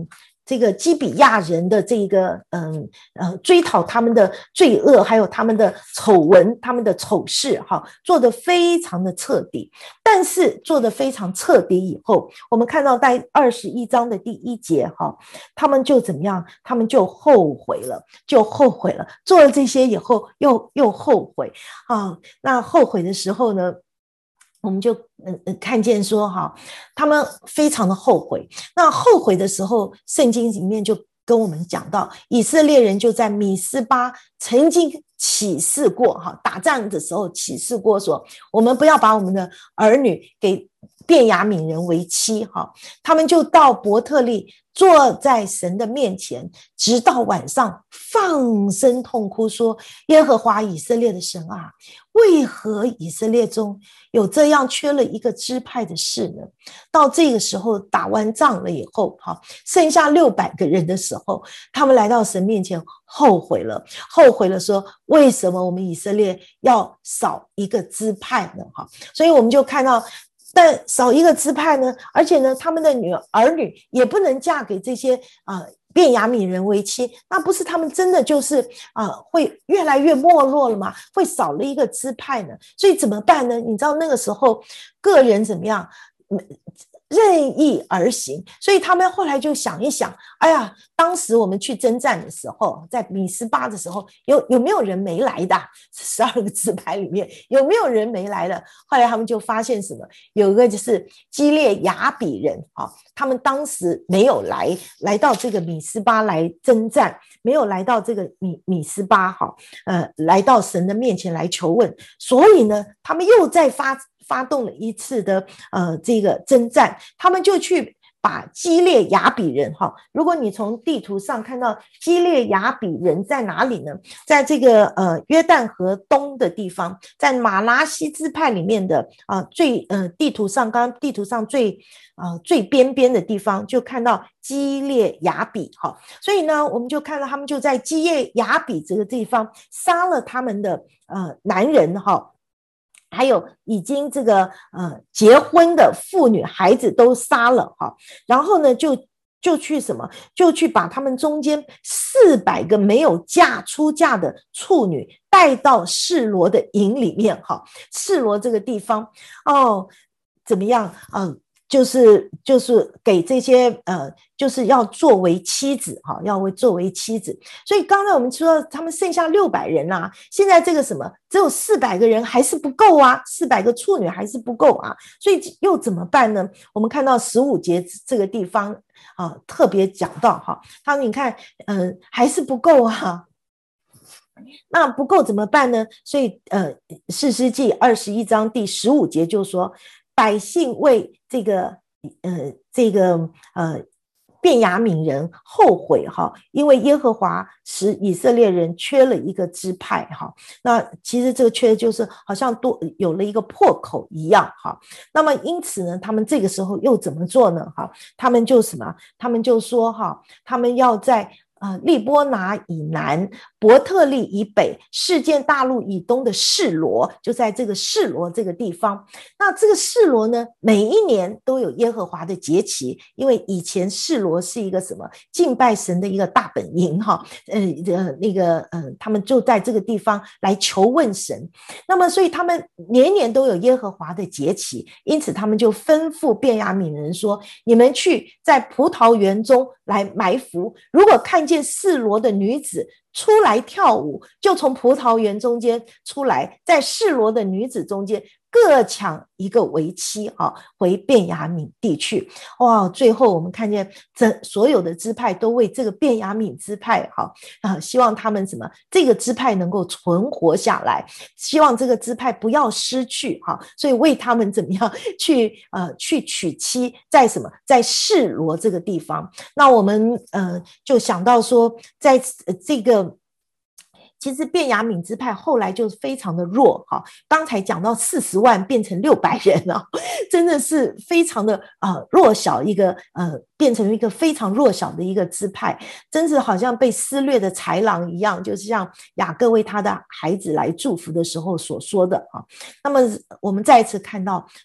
这个基比亚人的这个嗯呃追讨他们的罪恶，还有他们的丑闻、他们的丑事，哈，做得非常的彻底。但是做得非常彻底以后，我们看到在二十一章的第一节，哈，他们就怎么样？他们就后悔了，就后悔了，做了这些以后又又后悔啊。那后悔的时候呢？我们就嗯看见说哈，他们非常的后悔。那后悔的时候，圣经里面就跟我们讲到，以色列人就在米斯巴曾经起誓过哈，打仗的时候起誓过说，我们不要把我们的儿女给便雅悯人为妻哈。他们就到伯特利，坐在神的面前，直到晚上放声痛哭说，耶和华以色列的神啊，为何以色列中有这样缺了一个支派的事呢？到这个时候打完仗了以后，剩下六百个人的时候，他们来到神面前后悔了，后悔了说，为什么我们以色列要少一个支派呢？所以我们就看到，但少一个支派呢，而且呢，他们的女儿女也不能嫁给这些啊、呃、便雅悯人为妻，那不是他们真的就是啊、呃、会越来越没落了吗？会少了一个支派呢？所以怎么办呢？你知道那个时候个人怎么样？任意而行，所以他们后来就想一想，哎呀，当时我们去征战的时候，在米斯巴的时候，有有没有人没来的？十二个支派里面有没有人没来的？后来他们就发现什么？有一个就是基列雅比人啊，他们当时没有来来到这个米斯巴来征战，没有来到这个米米斯巴哈，呃，来到神的面前来求问，所以呢，他们又再发。发动了一次的呃这个征战，他们就去把基列雅比人哈，如果你从地图上看到基列雅比人在哪里呢？在这个呃约旦河东的地方，在马拉西支派里面的啊、呃、最呃地图上，刚刚地图上最呃最边边的地方就看到基列雅比哈，所以呢，我们就看到他们就在基列雅比这个地方杀了他们的呃男人哈。还有已经这个呃结婚的妇女孩子都杀了哈，然后呢就就去什么，就去把他们中间四百个没有嫁出嫁的处女带到示罗的营里面哈，示罗这个地方哦，怎么样啊？呃就是就是给这些呃，就是要作为妻子哈，要为作为妻子。所以刚才我们说他们剩下六百人啊，现在这个什么只有四百个人还是不够啊，四百个处女还是不够啊，所以又怎么办呢？我们看到十五节这个地方啊，特别讲到哈，他说你看，嗯、呃，还是不够啊。那不够怎么办呢？所以呃，士师记二十一章第十五节就说，百姓为这个呃这个呃便雅悯人后悔哈，因为耶和华使以色列人缺了一个支派哈。那其实这个缺就是好像多有了一个破口一样哈。那么因此呢，他们这个时候又怎么做呢？哈，他们就什么？他们就说哈，他们要在呃，利波拿以南，伯特利以北，事件大陆以东的示罗，就在这个示罗这个地方。那这个示罗呢，每一年都有耶和华的节期，因为以前示罗是一个什么敬拜神的一个大本营哈，呃呃那个呃，他们就在这个地方来求问神。那么，所以他们年年都有耶和华的节期，因此他们就吩咐便雅悯人说：你们去在葡萄园中来埋伏，如果看见示罗的女子出来跳舞，就从葡萄园中间出来，在示罗的女子中间各抢一个为妻啊，回便雅悯地去。哇！最后我们看见这所有的支派都为这个便雅悯支派哈啊，希望他们什么这个支派能够存活下来，希望这个支派不要失去哈，所以为他们怎么样去呃去娶妻，在什么在示罗这个地方。那我们呃就想到说，在这个。其实便雅悯支派后来就非常的弱哈，刚才讲到四十万变成六百人了，真的是非常的呃弱小一个呃变成一个非常弱小的一个支派，真是好像被撕裂的豺狼一样，就是像雅各为他的孩子来祝福的时候所说的啊。那么我们再一次看到。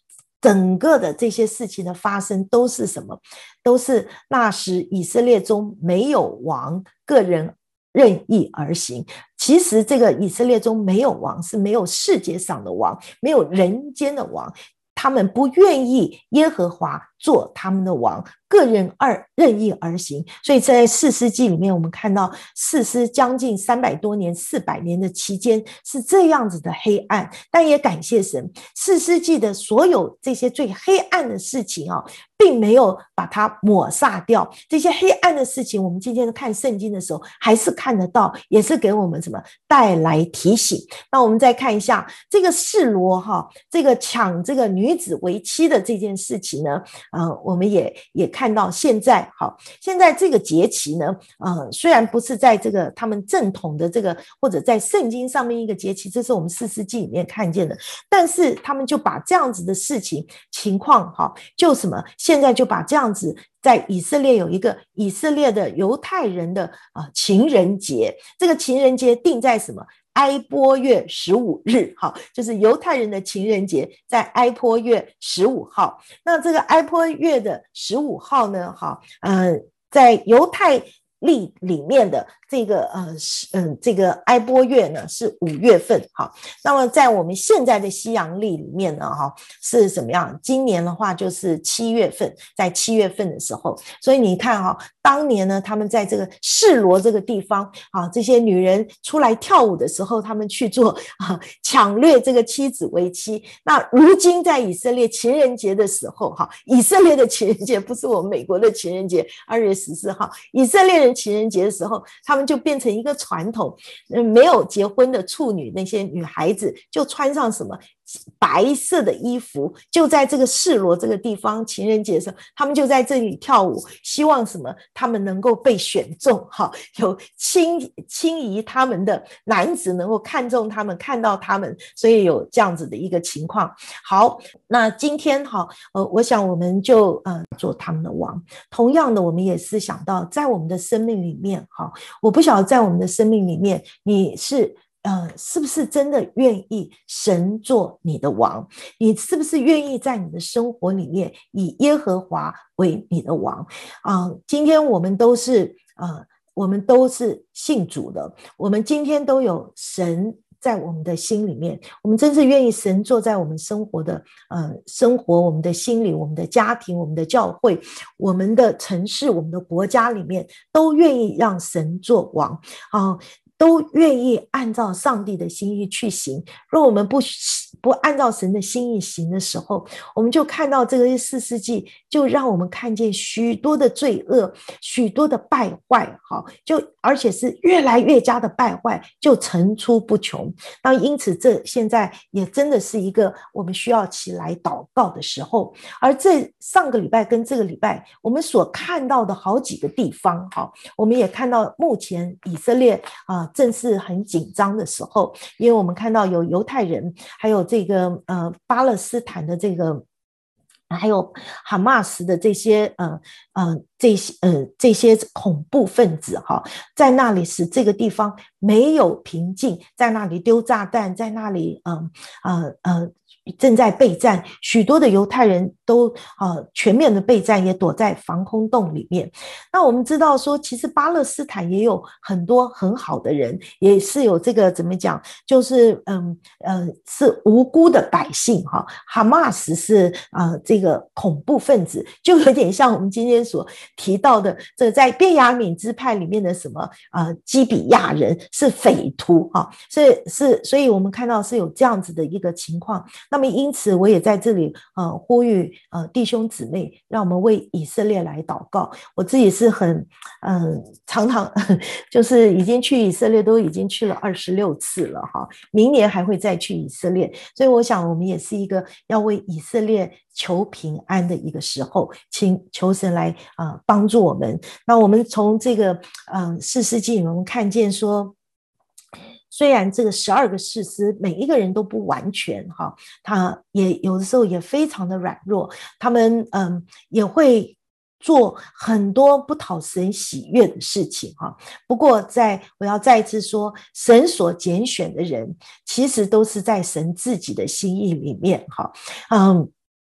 整个的这些事情的发生都是什么？都是那时以色列中没有王，个人任意而行。其实这个以色列中没有王，是没有世界上的王，没有人间的王，他们不愿意耶和华做他们的王，个人二任意而行。所以在士师记里面，我们看到士师将近三百多年四百年的期间是这样子的黑暗，但也感谢神，士师记的所有这些最黑暗的事情啊，并没有把它抹煞掉。这些黑暗的事情，我们今天看圣经的时候还是看得到，也是给我们什么带来提醒。那我们再看一下这个示罗哈，这个抢这个女子为妻的这件事情呢，呃，我们也也看到现在好，现在这个节期呢，呃，虽然不是在这个他们正统的这个或者在圣经上面一个节期，这是我们士师记里面看见的，但是他们就把这样子的事情情况哈，就什么现在就把这样子。在以色列有一个以色列的犹太人的啊情人节，这个情人节定在什么？埃波月十五日，好，就是犹太人的情人节在埃波月十五号。那这个埃波月的十五号呢，好，呃，在犹太历里面的这个呃嗯这个埃波月呢是五月份，好，那么在我们现在的西洋历里面呢，哈是什么样？今年的话就是七月份，在七月份的时候，所以你看哈，当年呢，他们在这个示罗这个地方啊，这些女人出来跳舞的时候，他们去做啊抢掠这个妻子为妻。那如今在以色列情人节的时候，哈，以色列的情人节不是我们美国的情人节，二月十四号，以色列人情人节的时候，他们就变成一个传统，嗯，没有结婚的处女那些女孩子就穿上什么白色的衣服，就在这个示罗这个地方情人节的时候，他们就在这里跳舞，希望什么？他们能够被选中，哈，有轻轻移他们的男子能够看中他们，看到他们，所以有这样子的一个情况。好，那今天哈，呃，我想我们就呃做他们的王。同样的，我们也是想到，在我们的生命里面，哈，我不晓得在我们的生命里面，你是。呃，是不是真的愿意神做你的王？你是不是愿意在你的生活里面以耶和华为你的王啊、呃？今天我们都是呃，我们都是信主的，我们今天都有神在我们的心里面，我们真是愿意神坐在我们生活的呃生活，我们的心里，我们的家庭，我们的教会，我们的城市，我们的国家里面，都愿意让神做王啊。呃都愿意按照上帝的心意去行。若我们不不按照神的心意行的时候，我们就看到这个士师记，就让我们看见许多的罪恶，许多的败坏，好，就而且是越来越加的败坏，就层出不穷。那因此，这现在也真的是一个我们需要起来祷告的时候。而这上个礼拜跟这个礼拜，我们所看到的好几个地方，好，我们也看到目前以色列啊。呃正是很紧张的时候，因为我们看到有犹太人，还有这个呃巴勒斯坦的这个，还有哈马斯的这些呃呃这些呃这些恐怖分子哈，在那里使这个地方没有平静，在那里丢炸弹，在那里呃呃呃。正在备战，许多的犹太人都呃全面的备战，也躲在防空洞里面。那我们知道说，其实巴勒斯坦也有很多很好的人，也是有这个怎么讲，就是嗯呃是无辜的百姓哈。哈马斯是呃这个恐怖分子，就有点像我们今天所提到的，这在便雅悯支派里面的什么呃基比亚人是匪徒哈，是是，所以我们看到是有这样子的一个情况。那么因此我也在这里呃呼吁呃弟兄姊妹，让我们为以色列来祷告。我自己是很嗯、呃、常常就是已经去以色列都已经去了二十六次了哈，明年还会再去以色列，所以我想我们也是一个要为以色列求平安的一个时候，请求神来呃帮助我们。那我们从这个嗯士师记我们看见说，虽然这个十二个士师每一个人都不完全哈，他也有的时候也非常的软弱，他们嗯也会做很多不讨神喜悦的事情哈。不过在我要再一次说，神所拣选的人其实都是在神自己的心意里面哈，嗯。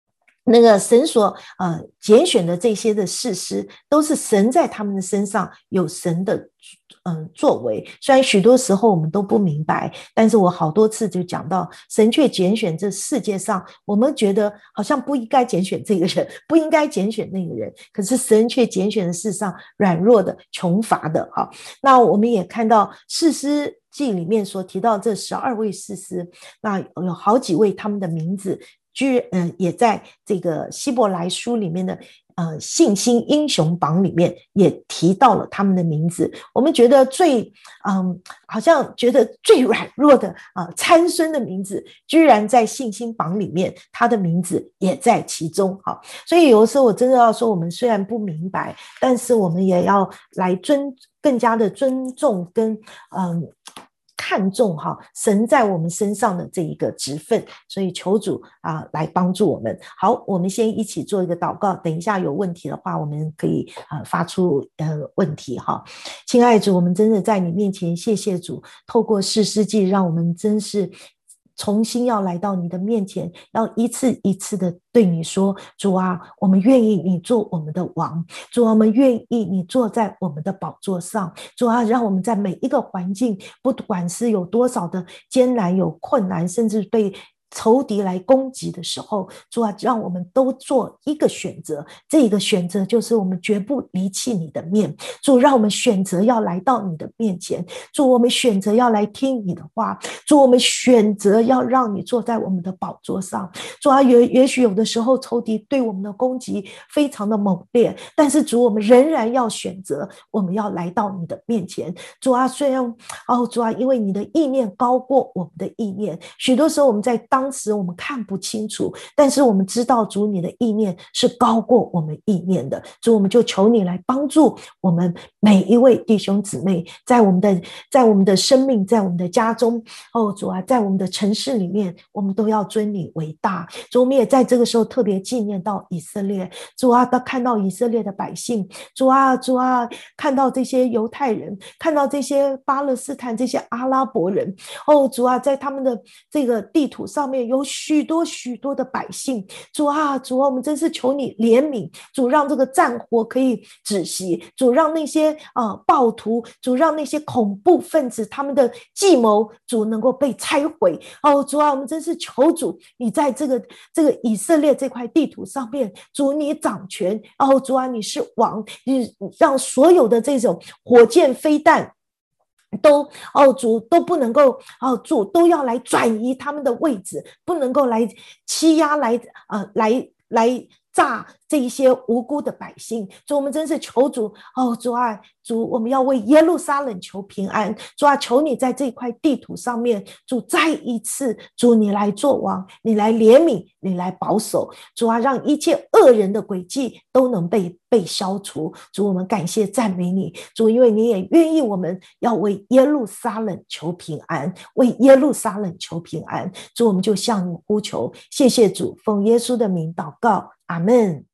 那个神所呃拣选的这些的士师，都是神在他们的身上有神的嗯作为。虽然许多时候我们都不明白，但是我好多次就讲到，神却拣选这世界上我们觉得好像不应该拣选这个人，不应该拣选那个人，可是神却拣选了世上软弱的、穷乏的。好，那我们也看到士师记里面所提到这十二位士师，那有好几位他们的名字居嗯、呃，也在这个希伯来书里面的呃信心英雄榜里面也提到了他们的名字。我们觉得最嗯，好像觉得最软弱的啊、呃、参孙的名字，居然在信心榜里面，他的名字也在其中。好，所以有的时候我真的要说，我们虽然不明白，但是我们也要来尊更加的尊重跟嗯。看重哈神在我们身上的这一个职分，所以求主啊来帮助我们。好，我们先一起做一个祷告，等一下有问题的话，我们可以啊发出呃问题哈。亲爱的主，我们真的在你面前，谢谢主，透过士师记，让我们真是重新要来到你的面前，要一次一次的对你说，主啊，我们愿意你做我们的王，主啊，我们愿意你坐在我们的宝座上，主啊，让我们在每一个环境，不管是有多少的艰难有困难，甚至被仇敌来攻击的时候，主啊，让我们都做一个选择，这个选择就是我们绝不离弃你的面。主，让我们选择要来到你的面前，主，我们选择要来听你的话，主，我们选择要让你坐在我们的宝座上。主啊，也也许有的时候仇敌对我们的攻击非常的猛烈，但是主，我们仍然要选择，我们要来到你的面前。主啊，虽然哦，主啊，因为你的意念高过我们的意念，许多时候我们在当时我们看不清楚，但是我们知道主你的意念是高过我们意念的。主，我们就求你来帮助我们每一位弟兄姊妹，在我们的在我们的生命，在我们的家中，哦主啊，在我们的城市里面，我们都要尊你为大。主，我们也在这个时候特别纪念到以色列。主啊，看到以色列的百姓，主啊主啊，看到这些犹太人，看到这些巴勒斯坦这些阿拉伯人，哦主啊，在他们的这个地图上面有许多许多的百姓。主啊主啊，我们真是求你怜悯，主，让这个战火可以止息，主，让那些呃暴徒，主，让那些恐怖分子他们的计谋，主能够被拆毁。哦主啊，我们真是求主你在这个这个以色列这块地图上面，主你掌权。哦主啊，你是王，你让所有的这种火箭飞弹都哦主都不能够哦主都要来转移他们的位置，不能够来欺压，来呃来来炸这一些无辜的百姓。主，我们真是求主哦主啊主，我们要为耶路撒冷求平安。主啊，求你在这块地图上面，主再一次，主你来做王，你来怜悯，你来保守。主啊，让一切恶人的诡计都能被被消除。主，我们感谢赞美你。主，因为你也愿意我们要为耶路撒冷求平安，为耶路撒冷求平安。主，我们就向你呼求。谢谢主，奉耶稣的名祷告，阿们。